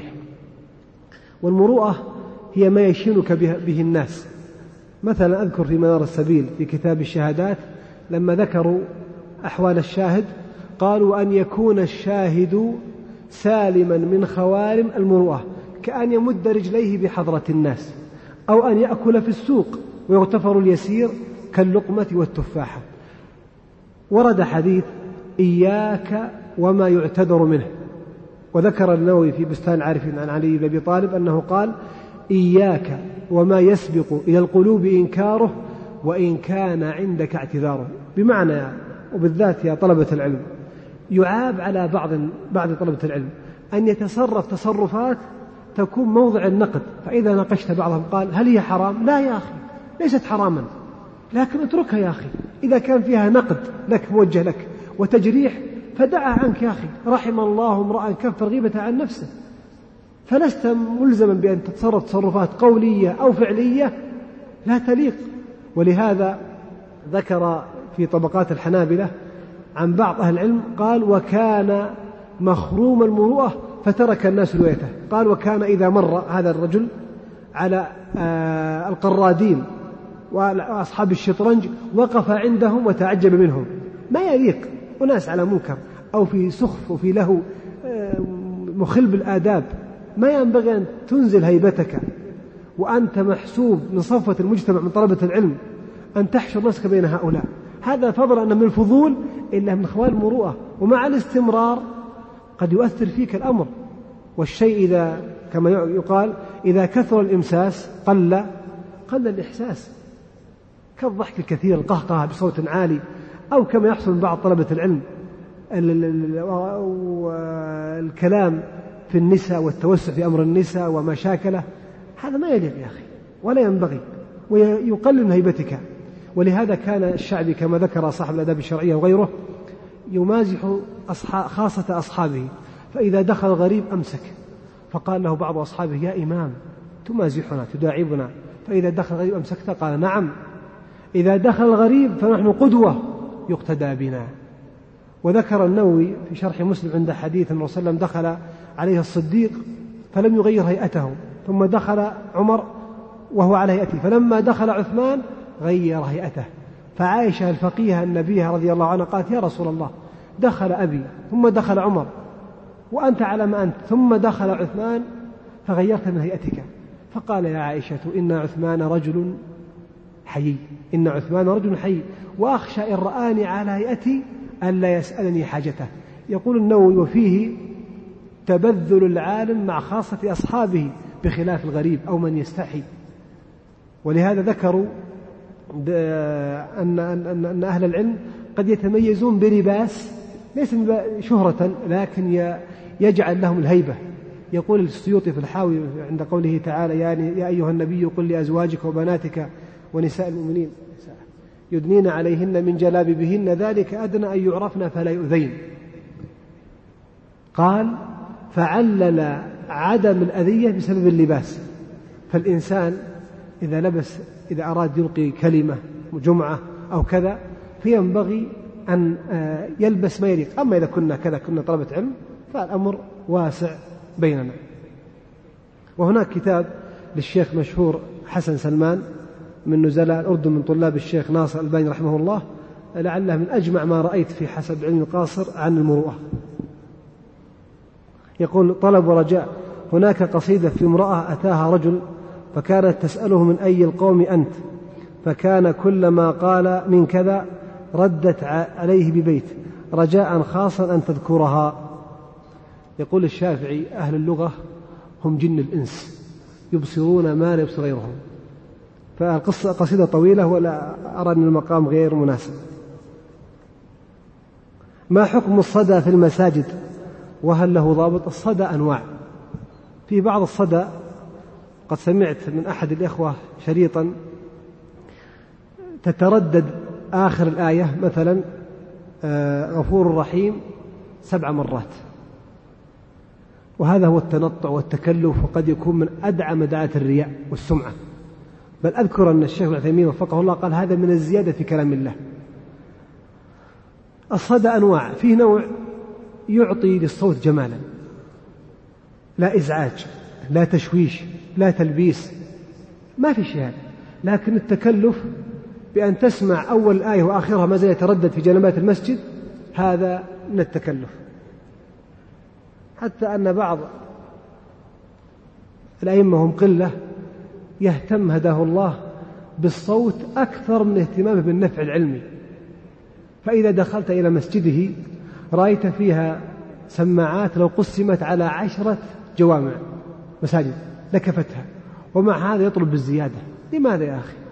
والمروءة هي ما يشينك به الناس. مثلا أذكر في منار السبيل في كتاب الشهادات لما ذكروا أحوال الشاهد قالوا أن يكون الشاهد سالما من خوارم المروءة، كأن يمد رجليه بحضرة الناس، أو أن يأكل في السوق ويغتفر اليسير كاللقمة والتفاحة. ورد حديث إياك وما يعتذر منه، وذكر النووي في بستان العارفين عن علي بن أبي طالب أنه قال إياك وما يسبق إلى القلوب إنكاره وإن كان عندك اعتذاره. بمعنى وبالذات يا طلبة العلم يعاب على بعض بعض طلبة العلم أن يتصرف تصرفات تكون موضع النقد، فإذا ناقشت بعضهم قال هل هي حرام؟ لا يا أخي، ليست حراما، لكن اتركها يا أخي، إذا كان فيها نقد لك موجه لك وتجريح فدعها عنك يا أخي. رحم الله امرأ كف الغيبة عن نفسه، فلست ملزما بأن تتصرف تصرفات قولية أو فعلية لا تليق. ولهذا ذكر في طبقات الحنابلة عن بعض أهل العلم قال وكان مخروم المروءة فترك الناس رؤيته. قال وكان إذا مر هذا الرجل على القرادين وأصحاب الشطرنج وقف عندهم وتعجب منهم، ما يليق وناس على منكر أو في سخف وفي له مخل بالآداب، ما ينبغي أن تنزل هيبتك وأنت محسوب من صفوة المجتمع من طلبة العلم أن تحشر نفسك بين هؤلاء. هذا فضل أن من الفضول إلا من خوال المروءة، ومع الاستمرار قد يؤثر فيك الأمر. والشيء إذا كما يقال إذا كثر الإمساس قل قل الإحساس، كالضحك الكثير القهقه بصوت عالي، أو كما يحصل من بعض طلبة العلم الكلام في النساء والتوسع في أمر النساء ومشاكله. هذا ما يليق يا أخي ولا ينبغي ويقلل من هيبتك. ولهذا كان الشعبي كما ذكر صاحب الآداب الشرعية وغيره يمازح أصحاب خاصة أصحابه، فإذا دخل غريب أمسك، فقال له بعض أصحابه يا إمام تمازحنا تداعبنا، فإذا دخل غريب أمسكت؟ قال نعم، إذا دخل الغريب فنحن قدوة يقتدى بنا. وذكر النووي في شرح مسلم عند حديث النبي صلى الله عليه وسلم دخل عليه الصديق فلم يغير هيئته، ثم دخل عمر وهو على هيئته، فلما دخل عثمان غير هيئته. فعائشة الفقيهة النبية رضي الله عنها قالت يا رسول الله دخل أبي ثم دخل عمر وأنت على ما أنت، ثم دخل عثمان فغيرت من هيئتك. فقال يا عائشة إن عثمان رجل حيي، إن عثمان رجل حيي، وأخشى إن رآني على هيئتي ألا يسألني حاجته. يقول النووي وفيه تبذل العالم مع خاصة أصحابه بخلاف الغريب أو من يستحي. ولهذا ذكروا أن, أن, أن أهل العلم قد يتميزون بلباس ليس شهرة لكن يجعل لهم الهيبة. يقول السيوطي في الحاوي عند قوله تعالى: يا أيها النبي قل لأزواجك وبناتك ونساء المؤمنين يدنين عليهن من جلابيبهن ذلك أدنى أن يعرفن فلا يؤذين. قال: فعلل عدم الأذية بسبب اللباس. فالإنسان إذا لبس إذا أراد يلقي كلمة جمعة أو كذا فينبغي أن يلبس ما يليق. أما إذا كنا كذا كنا طلبة علم فالأمر واسع بيننا. وهناك كتاب للشيخ مشهور حسن سلمان من نزلاء الأردن من طلاب الشيخ ناصر الألباني رحمه الله، لعله من أجمع ما رأيت في حسب علم القاصر عن المروءة. يقول: طلب ورجاء. هناك قصيدة في امرأة أتاها رجل فكانت تسأله: من أي القوم أنت؟ فكان كلما قال من كذا ردت عليه ببيت رجاء خاصا أن تذكرها. يقول الشافعي: أهل اللغة هم جن الإنس يبصرون ما لا يبصر غيرهم. فالقصة قصيدة طويلة ولا أرى أن المقام غير مناسب. ما حكم الصدى في المساجد وهل له ضابط؟ الصدى أنواع. في بعض الصدى قد سمعت من أحد الإخوة شريطا تتردد آخر الآية مثلا غفور رحيم سبع مرات، وهذا هو التنطع والتكلف، وقد يكون من أدعى مدعاة الرياء والسمعة. بل أذكر أن الشيخ ابن عثيمين وفقه الله قال: هذا من الزيادة في كلام الله. الصدى أنواع. فيه نوع يعطي للصوت جمالا، لا إزعاج، لا تشويش، لا تلبيس، ما في شيء هذا. لكن التكلف بأن تسمع أول آية وآخرها ما زال يتردد في جنبات المسجد، هذا من التكلف. حتى أن بعض الأئمة هم قلة يهتم هداه الله بالصوت أكثر من اهتمامه بالنفع العلمي. فإذا دخلت إلى مسجده رأيت فيها سماعات لو قسمت على عشرة جوامع مساجد لكفتها، ومع هذا يطلب بالزيادة. لماذا يا أخي؟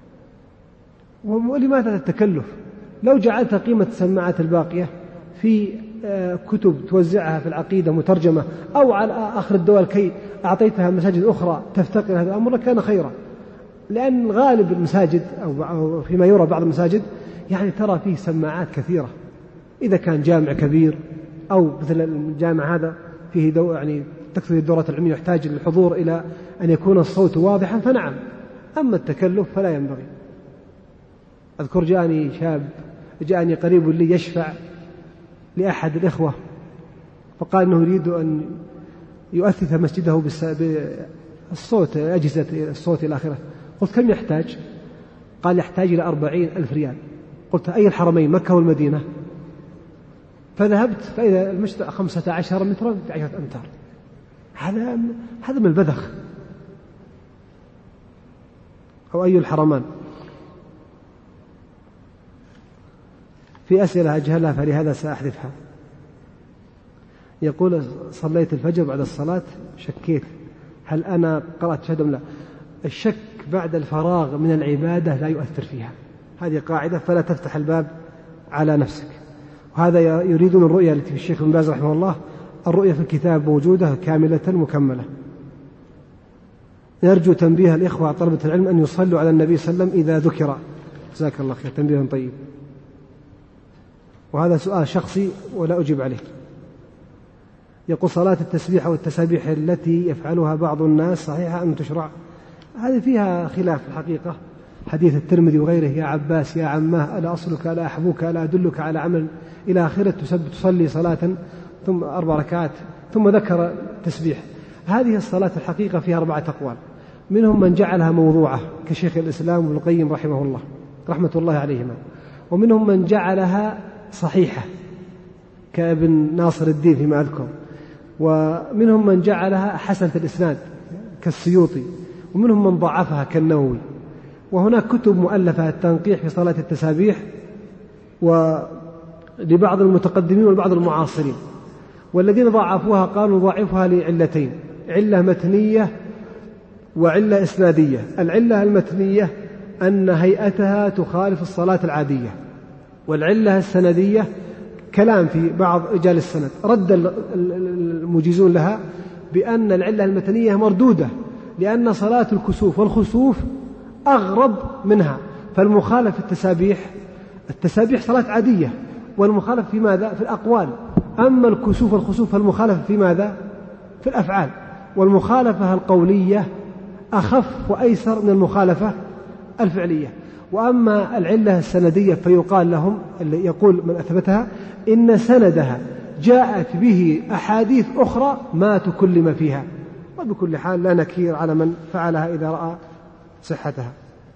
ولماذا التكلف؟ لو جعلت قيمة السماعات الباقية في كتب توزعها في العقيدة مترجمة أو على آخر الدول كي أعطيتها مساجد أخرى تفتقر هذا الأمر كان خيرا. لأن غالب المساجد أو فيما يرى بعض المساجد يعني ترى فيه سماعات كثيرة. إذا كان جامع كبير أو مثل الجامع هذا فيه دو يعني تكثر الدورات العلمية يحتاج الحضور إلى أن يكون الصوت واضحا فنعم. أما التكلف فلا ينبغي. أذكر جاءني شاب جاءني قريب لي يشفع لأحد الإخوة فقال أنه يريد أن يؤثث مسجده بالصوت أجهزة الصوت إلى آخره. قلت: كم يحتاج؟ قال: يحتاج إلى أربعين ألف ريال. قلت: أي الحرمين مكة والمدينة؟ فذهبت فإذا المسجد خمسة عشر مترا بعشرة أمتار. هذا هذا من البذخ. أو أي الحرمان؟ في أسئلة أجهلها فلهذا سأحذفها. يقول: صليت الفجر بعد الصلاة شكيت هل أنا قرأت شهادة أم لا؟ الشك بعد الفراغ من العبادة لا يؤثر فيها، هذه قاعدة، فلا تفتح الباب على نفسك. وهذا يريدون الرؤية التي في الشيخ ابن باز رحمه الله. الرؤية في الكتاب موجودة كاملة مكملة. نرجو تنبيه الإخوة طلبة العلم أن يصلوا على النبي صلى الله عليه وسلم إذا ذكر. جزاك الله خير، تنبيه طيب. وهذا سؤال شخصي ولا أجيب عليه. يقول: صلاة التسبيح والتسابيح التي يفعلها بعض الناس صحيحة أم تشرع؟ هذه فيها خلاف الحقيقة. حديث الترمذي وغيره: يا عباس يا عماه ألا أصلك ألا أحبوك ألا أدلك على عمل إلى آخره تصلي صلاة ثم أربع ركعات ثم ذكر التسبيح. هذه الصلاة الحقيقة فيها أربعة أقوال. منهم من جعلها موضوعة كشيخ الإسلام وابن القيم رحمه الله رحمة الله عليهما، ومنهم من جعلها صحيحة كابن ناصر الدين فيما أذكر، ومنهم من جعلها حسنة الإسناد كالسيوطي، ومنهم من ضعفها كالنووي. وهناك كتب مؤلفة التنقيح في صلاة التسابيح ولبعض المتقدمين والبعض المعاصرين، والذين ضعفوها قالوا ضعفها لعلتين: علة متنية وعلة إسنادية. العلة المتنية أن هيئتها تخالف الصلاة العادية. والعلة السندية كلام في بعض رجال السند، رد المجيزون لها بأن العلة المتنية مردودة، لأن صلاة الكسوف والخسوف أغرب منها، فالمخالف التسابيح التسابيح صلاة عادية، والمخالف في ماذا؟ في الأقوال. أما الكسوف والخسوف فالمخالفة في ماذا؟ في الأفعال. والمخالفة القولية أخف وأيسر من المخالفة الفعلية. وأما العلة السندية فيقال لهم، اللي يقول من أثبتها، إن سندها جاءت به أحاديث أخرى ما تكلم فيها. وبكل حال لا نكير على من فعلها إذا رأى صحتها.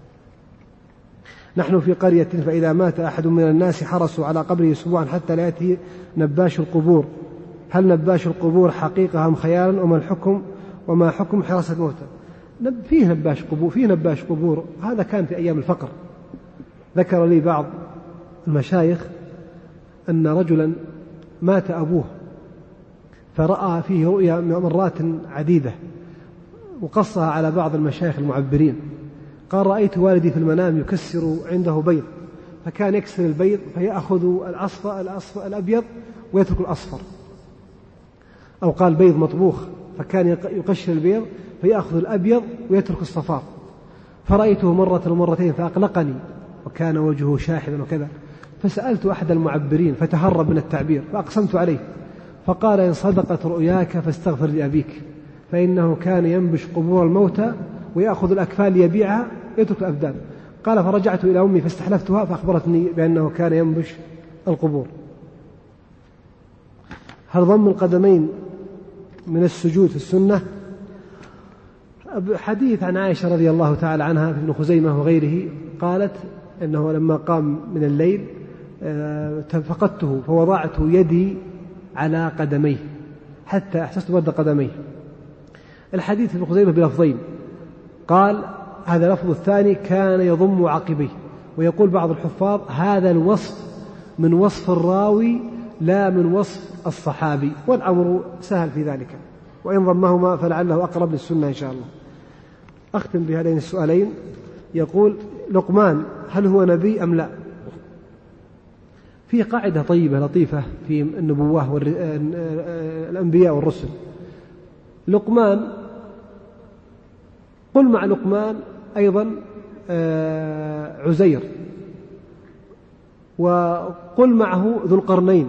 نحن في قرية فإذا مات أحد من الناس حرسوا على قبره أسبوعا حتى لا يأتي نباش القبور. هل نباش القبور حقيقة أم خيالا؟ وما الحكم وما حكم حراسة الموتى؟ فيه نباش قبور، فيه نباش قبور، هذا كان في أيام الفقر. ذكر لي بعض المشايخ أن رجلا مات أبوه فرأى فيه رؤيا مرات عديدة، وقصها على بعض المشايخ المعبرين. قال: رأيت والدي في المنام يكسر عنده بيض، فكان يكسر البيض فيأخذ الأصفر الأصفر الأبيض ويترك الأصفر. أو قال بيض مطبوخ، فكان يقشر البيض فيأخذ الأبيض ويترك الصفار. فرأيته مرة ومرتين فأقلقني، وكان وجهه شاحبا وكذا. فسألت أحد المعبرين فتهرب من التعبير، فأقسمت عليه، فقال: إن صدقت رؤياك فاستغفر لأبيك، فإنه كان ينبش قبور الموتى ويأخذ الأكفال ليبيعها يترك الأبدان. قال: فرجعت إلى أمي فاستحلفتها فأخبرتني بأنه كان ينبش القبور. هل ضم القدمين من السجود في السنة؟ حديث عن عائشة رضي الله تعالى عنها في ابن خزيمة وغيره، قالت أنه لما قام من الليل فقدته فوضعت يدي على قدميه حتى أحسست برد قدميه. الحديث في ابن خزيمة بلفظين، قال هذا لفظ الثاني كان يضم عقبيه. ويقول بعض الحفاظ هذا الوصف من وصف الراوي لا من وصف الصحابي، والأمر سهل في ذلك، وإن ضمهما فلعله أقرب للسنة إن شاء الله. أختم بهذين السؤالين. يقول: لقمان هل هو نبي أم لا؟ في قاعدة طيبة لطيفة في النبوة والأنبياء والرسل. لقمان، قل مع لقمان أيضا عزير، وقل معه ذو القرنين،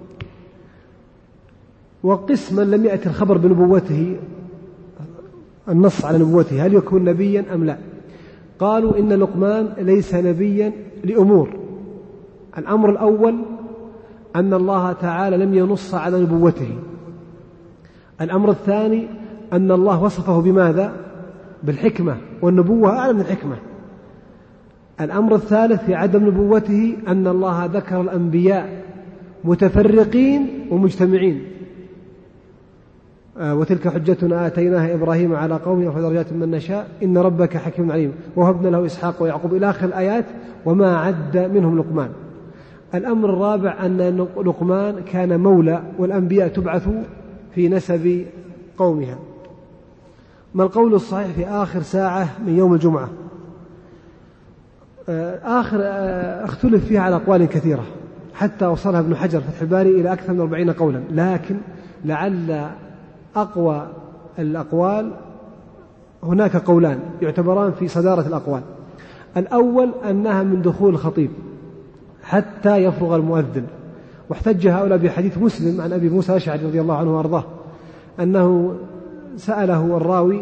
وقسما لم يأتي الخبر بنبوته، النص على نبوته، هل يكون نبيا أم لا؟ قالوا إن لقمان ليس نبيا لأمور. الأمر الأول أن الله تعالى لم ينص على نبوته. الأمر الثاني أن الله وصفه بماذا؟ بالحكمة، والنبوة أعلى من الحكمة. الأمر الثالث في عدم نبوته أن الله ذكر الأنبياء متفرقين ومجتمعين. وتلك حجتنا آتيناها إبراهيم على قومه ورفع درجات من نشاء إن ربك حكيم عليم ووهبنا له إسحاق ويعقوب إلى آخر الآيات، وما عد منهم لقمان. الأمر الرابع أن لقمان كان مولى، والأنبياء تبعث في نسب قومها. ما القول الصحيح في آخر ساعة من يوم الجمعة؟ آخر اختلف فيها على أقوال كثيرة، حتى وصلها ابن حجر فتح الباري إلى أكثر من أربعين قولا، لكن لعل أقوى الأقوال هناك قولان يعتبران في صدارة الأقوال. الأول أنها من دخول الخطيب حتى يفرغ المؤذن، واحتج هؤلاء بحديث مسلم عن أبي موسى الأشعري رضي الله عنه وأرضاه أنه سأله الراوي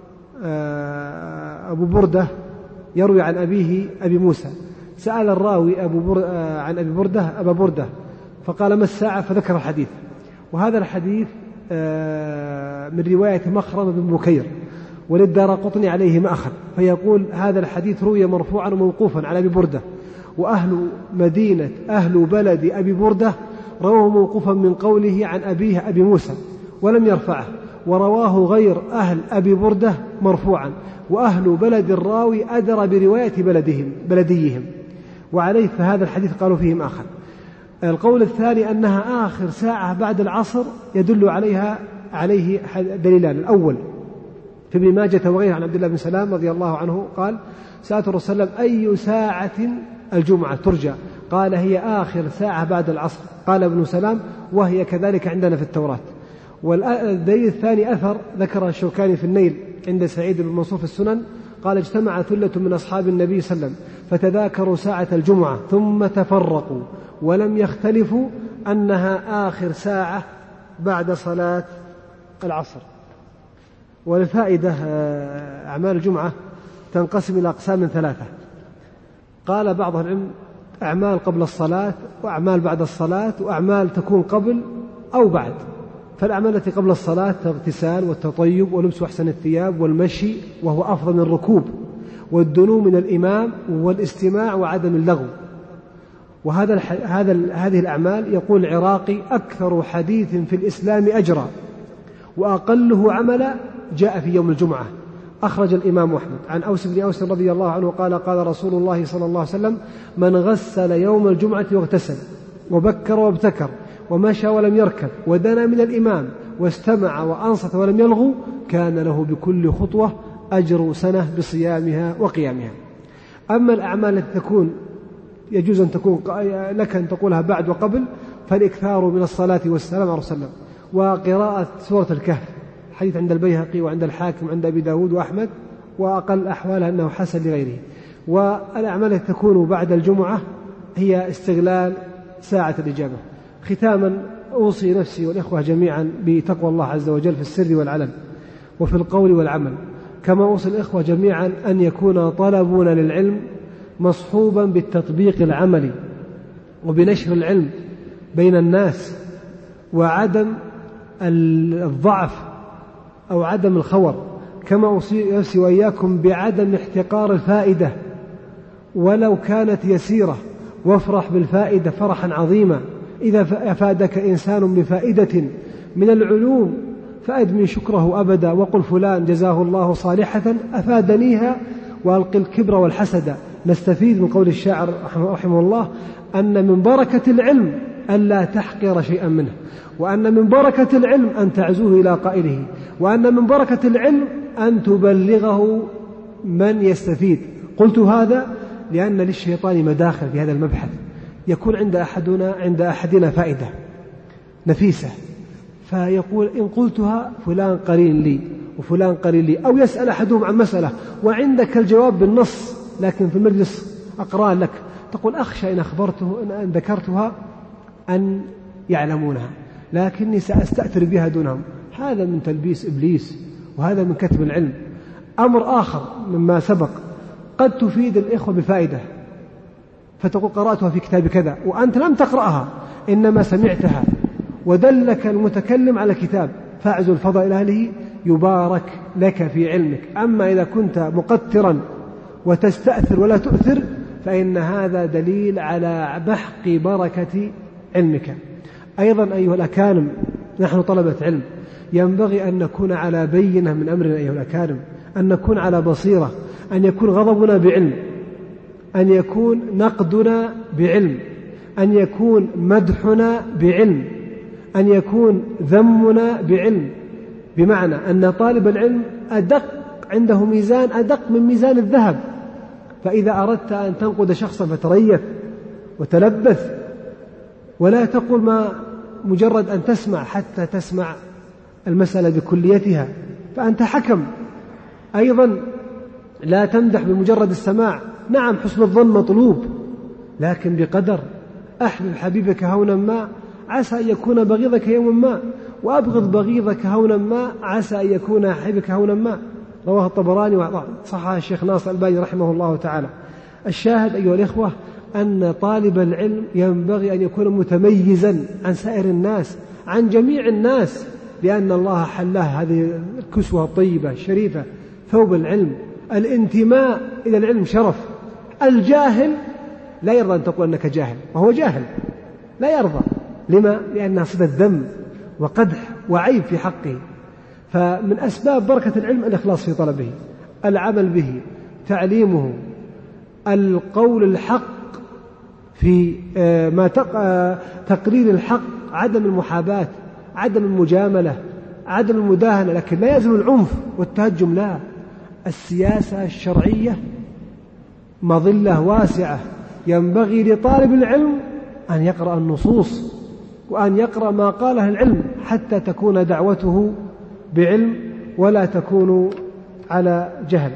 أبو بردة يروي عن أبيه أبي موسى، سأل الراوي أبو بر... عن أبي بردة أبا بردة فقال ما الساعة؟ فذكر الحديث. وهذا الحديث من رواية مخرم بن بكير، وللدارقطني عليه مأخذ، فيقول هذا الحديث روي مرفوعا وموقوفا على أبي بردة، وأهل مدينة أهل بلد أبي بردة رواه موقوفا من قوله عن أبيه أبي موسى ولم يرفعه، ورواه غير أهل أبي بردة مرفوعا، وأهل بلد الراوي أدرى برواية بلدهم بلديهم، وعليه فهذا الحديث قالوا فيه مأخذ. القول الثاني أنها آخر ساعة بعد العصر يدل عليها عليه دليلان. الأول في ابن ماجة وغيره عن عبد الله بن سلام رضي الله عنه قال: سألت الرسول صلى الله عليه وسلم: أي ساعة الجمعة ترجى؟ قال: هي آخر ساعة بعد العصر. قال ابن سلام: وهي كذلك عندنا في التوراة. والدليل الثاني أثر ذكر الشوكاني في النيل عند سعيد بن منصور في السنن قال: اجتمع ثلة من أصحاب النبي صلى الله عليه وسلم فتذاكروا ساعة الجمعة ثم تفرقوا ولم يختلفوا أنها آخر ساعة بعد صلاة العصر. والفائدة أعمال الجمعة تنقسم إلى أقسام ثلاثة. قال بعض العلم: أعمال قبل الصلاة، وأعمال بعد الصلاة، وأعمال تكون قبل أو بعد. فالأعمال التي قبل الصلاة الاغتسال والتطيب ولبس أحسن الثياب والمشي وهو أفضل من الركوب، والدنو من الإمام والاستماع وعدم اللغو. وهذا هذا هذه الأعمال يقول العراقي: أكثر حديث في الإسلام أجرا وأقله عملا جاء في يوم الجمعة. أخرج الإمام أحمد عن أوس بن أوس رضي الله عنه قال: قال رسول الله صلى الله عليه وسلم: من غسل يوم الجمعة واغتسل وبكر وابتكر ومشى ولم يركب ودنا من الإمام واستمع وأنصت ولم يلغو كان له بكل خطوة أجر سنة بصيامها وقيامها. أما الأعمال التي تكون يجوز أن تكون لك أن تقولها بعد وقبل فالإكثار من الصلاة والسلام على رسول الله وقراءة سورة الكهف، حديث عند البيهقي وعند الحاكم عند أبي داود وأحمد، وأقل أحوالها أنه حسن لغيره. والأعمال التي تكون بعد الجمعة هي استغلال ساعة الإجابة. ختاما أوصي نفسي والإخوة جميعا بتقوى الله عز وجل في السر والعلن وفي القول والعمل، كما أوصي الإخوة جميعا أن يكون طلبنا للعلم مصحوبا بالتطبيق العملي وبنشر العلم بين الناس، وعدم الضعف أو عدم الخور، كما أوصي نفسي وإياكم بعدم احتقار الفائدة ولو كانت يسيرة، وافرح بالفائدة فرحا عظيما. إذا أفادك إنسان بفائدة من العلوم فأدمي شكره أبدا وقل فلان جزاه الله صالحة أفادنيها، وألق الكبر والحسد. نستفيد من قول الشاعر رحمه الله أن من بركة العلم ألا تحقر شيئا منه، وأن من بركة العلم أن تعزوه إلى قائله، وأن من بركة العلم أن تبلغه من يستفيد. قلت هذا لأن للشيطان مداخل في هذا المبحث، يكون عند أحدنا عند أحدنا فائدة نفيسة فيقول إن قلتها فلان قرين لي وفلان قرين لي، أو يسأل أحدهم عن مسألة وعندك الجواب بالنص لكن في المجلس أقرأ لك، تقول أخشى إن أخبرته إن ذكرتها أن يعلمونها لكني سأستأثر بها دونهم. هذا من تلبيس إبليس وهذا من كتم العلم. أمر آخر مما سبق، قد تفيد الإخوة بفائدة فتقول قرأتها في كتاب كذا وأنت لم تقرأها إنما سمعتها، ودلك المتكلم على كتاب، فاعز الفضل إلى أهله يبارك لك في علمك. أما إذا كنت مقترا وتستأثر ولا تؤثر فإن هذا دليل على محق بركة علمك. أيضا أيها الأكارم، نحن طلبة علم ينبغي أن نكون على بينة من أمرنا أيها الأكارم، أن نكون على بصيرة، أن يكون غضبنا بعلم، أن يكون نقدنا بعلم، أن يكون مدحنا بعلم، أن يكون ذمنا بعلم، بمعنى أن طالب العلم أدق عنده ميزان أدق من ميزان الذهب. فإذا أردت أن تنقد شخصا فتريث وتلبث، ولا تقول ما مجرد أن تسمع حتى تسمع المسألة بكليتها فأنت حكم. أيضا لا تمدح بمجرد السماع، نعم حسن الظن مطلوب لكن بقدر. أحبب حبيبك هونا ما عسى أن يكون بغيضك يوما ما، وأبغض بغيضك هونا ما عسى أن يكون حبيبك هونا ما. رواه الطبراني وصححه الشيخ ناصر الألباني رحمه الله تعالى. الشاهد أيها الإخوة أن طالب العلم ينبغي أن يكون متميزا عن سائر الناس، عن جميع الناس، لأن الله حله هذه الكسوة الطيبة الشريفة ثوب العلم. الانتماء إلى العلم شرف. الجاهل لا يرضى أن تقول أنك جاهل، وهو جاهل لا يرضى. لما؟ لأنها صفة ذم وقدح وعيب في حقه. فمن أسباب بركة العلم الإخلاص في طلبه، العمل به، تعليمه، القول الحق في ما تقرير الحق، عدم المحاباة، عدم المجاملة، عدم المداهنة، لكن لا يلزم العنف والتهجم، لا. السياسة الشرعية مظلة واسعة، ينبغي لطالب العلم أن يقرأ النصوص وأن يقرأ ما قاله العلم حتى تكون دعوته بعلم ولا تكون على جهل.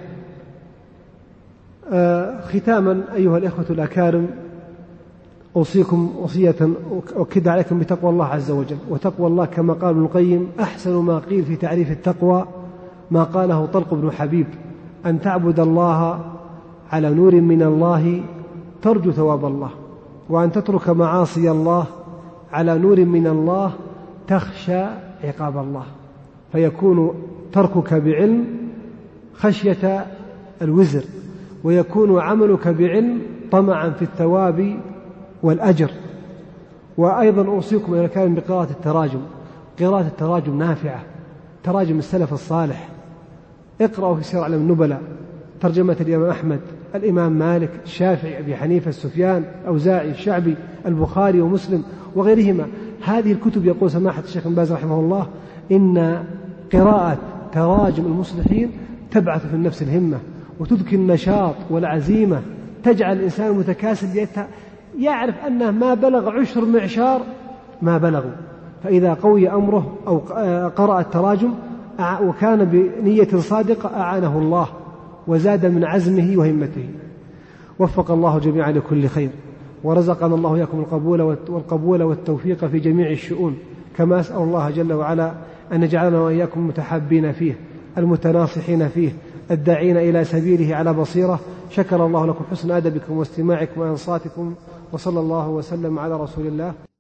آه ختاما أيها الإخوة الأكارم، أوصيكم وصية أؤكد عليكم بتقوى الله عز وجل. وتقوى الله كما قال ابن القيم أحسن ما قيل في تعريف التقوى ما قاله طلق بن حبيب: أن تعبد الله على نور من الله ترجو ثواب الله، وأن تترك معاصي الله على نور من الله تخشى عقاب الله. فيكون تركك بعلم خشية الوزر، ويكون عملك بعلم طمعا في الثواب والأجر. وأيضا أوصيكم إلى الكلام بقراءة التراجم. قراءة التراجم نافعة، تراجم السلف الصالح. اقرأوا في سير أعلام النبلاء ترجمة الإمام أحمد، الإمام مالك، الشافعي، أبي حنيفة، السفيان، الأوزاعي، الشعبي، البخاري ومسلم وغيرهما. هذه الكتب يقول سماحة الشيخ بن باز رحمه الله إن قراءة تراجم المصلحين تبعث في النفس الهمة وتذكي النشاط والعزيمة، تجعل الإنسان متكاسل يعرف أنه ما بلغ عشر معشار ما بلغوا. فإذا قوي أمره أو قرأ التراجم وكان بنية صادقة أعانه الله وزاد من عزمه وهمته. وفق الله جميعا لكل خير، ورزقنا الله إياكم القبول والقبول والتوفيق في جميع الشؤون. كما أسأل الله جل وعلا أن يجعلنا وإياكم متحابين فيه، المتناصحين فيه، الداعين إلى سبيله على بصيرة. شكر الله لكم حسن أدبكم واستماعكم وإنصاتكم، وصلى الله وسلم على رسول الله.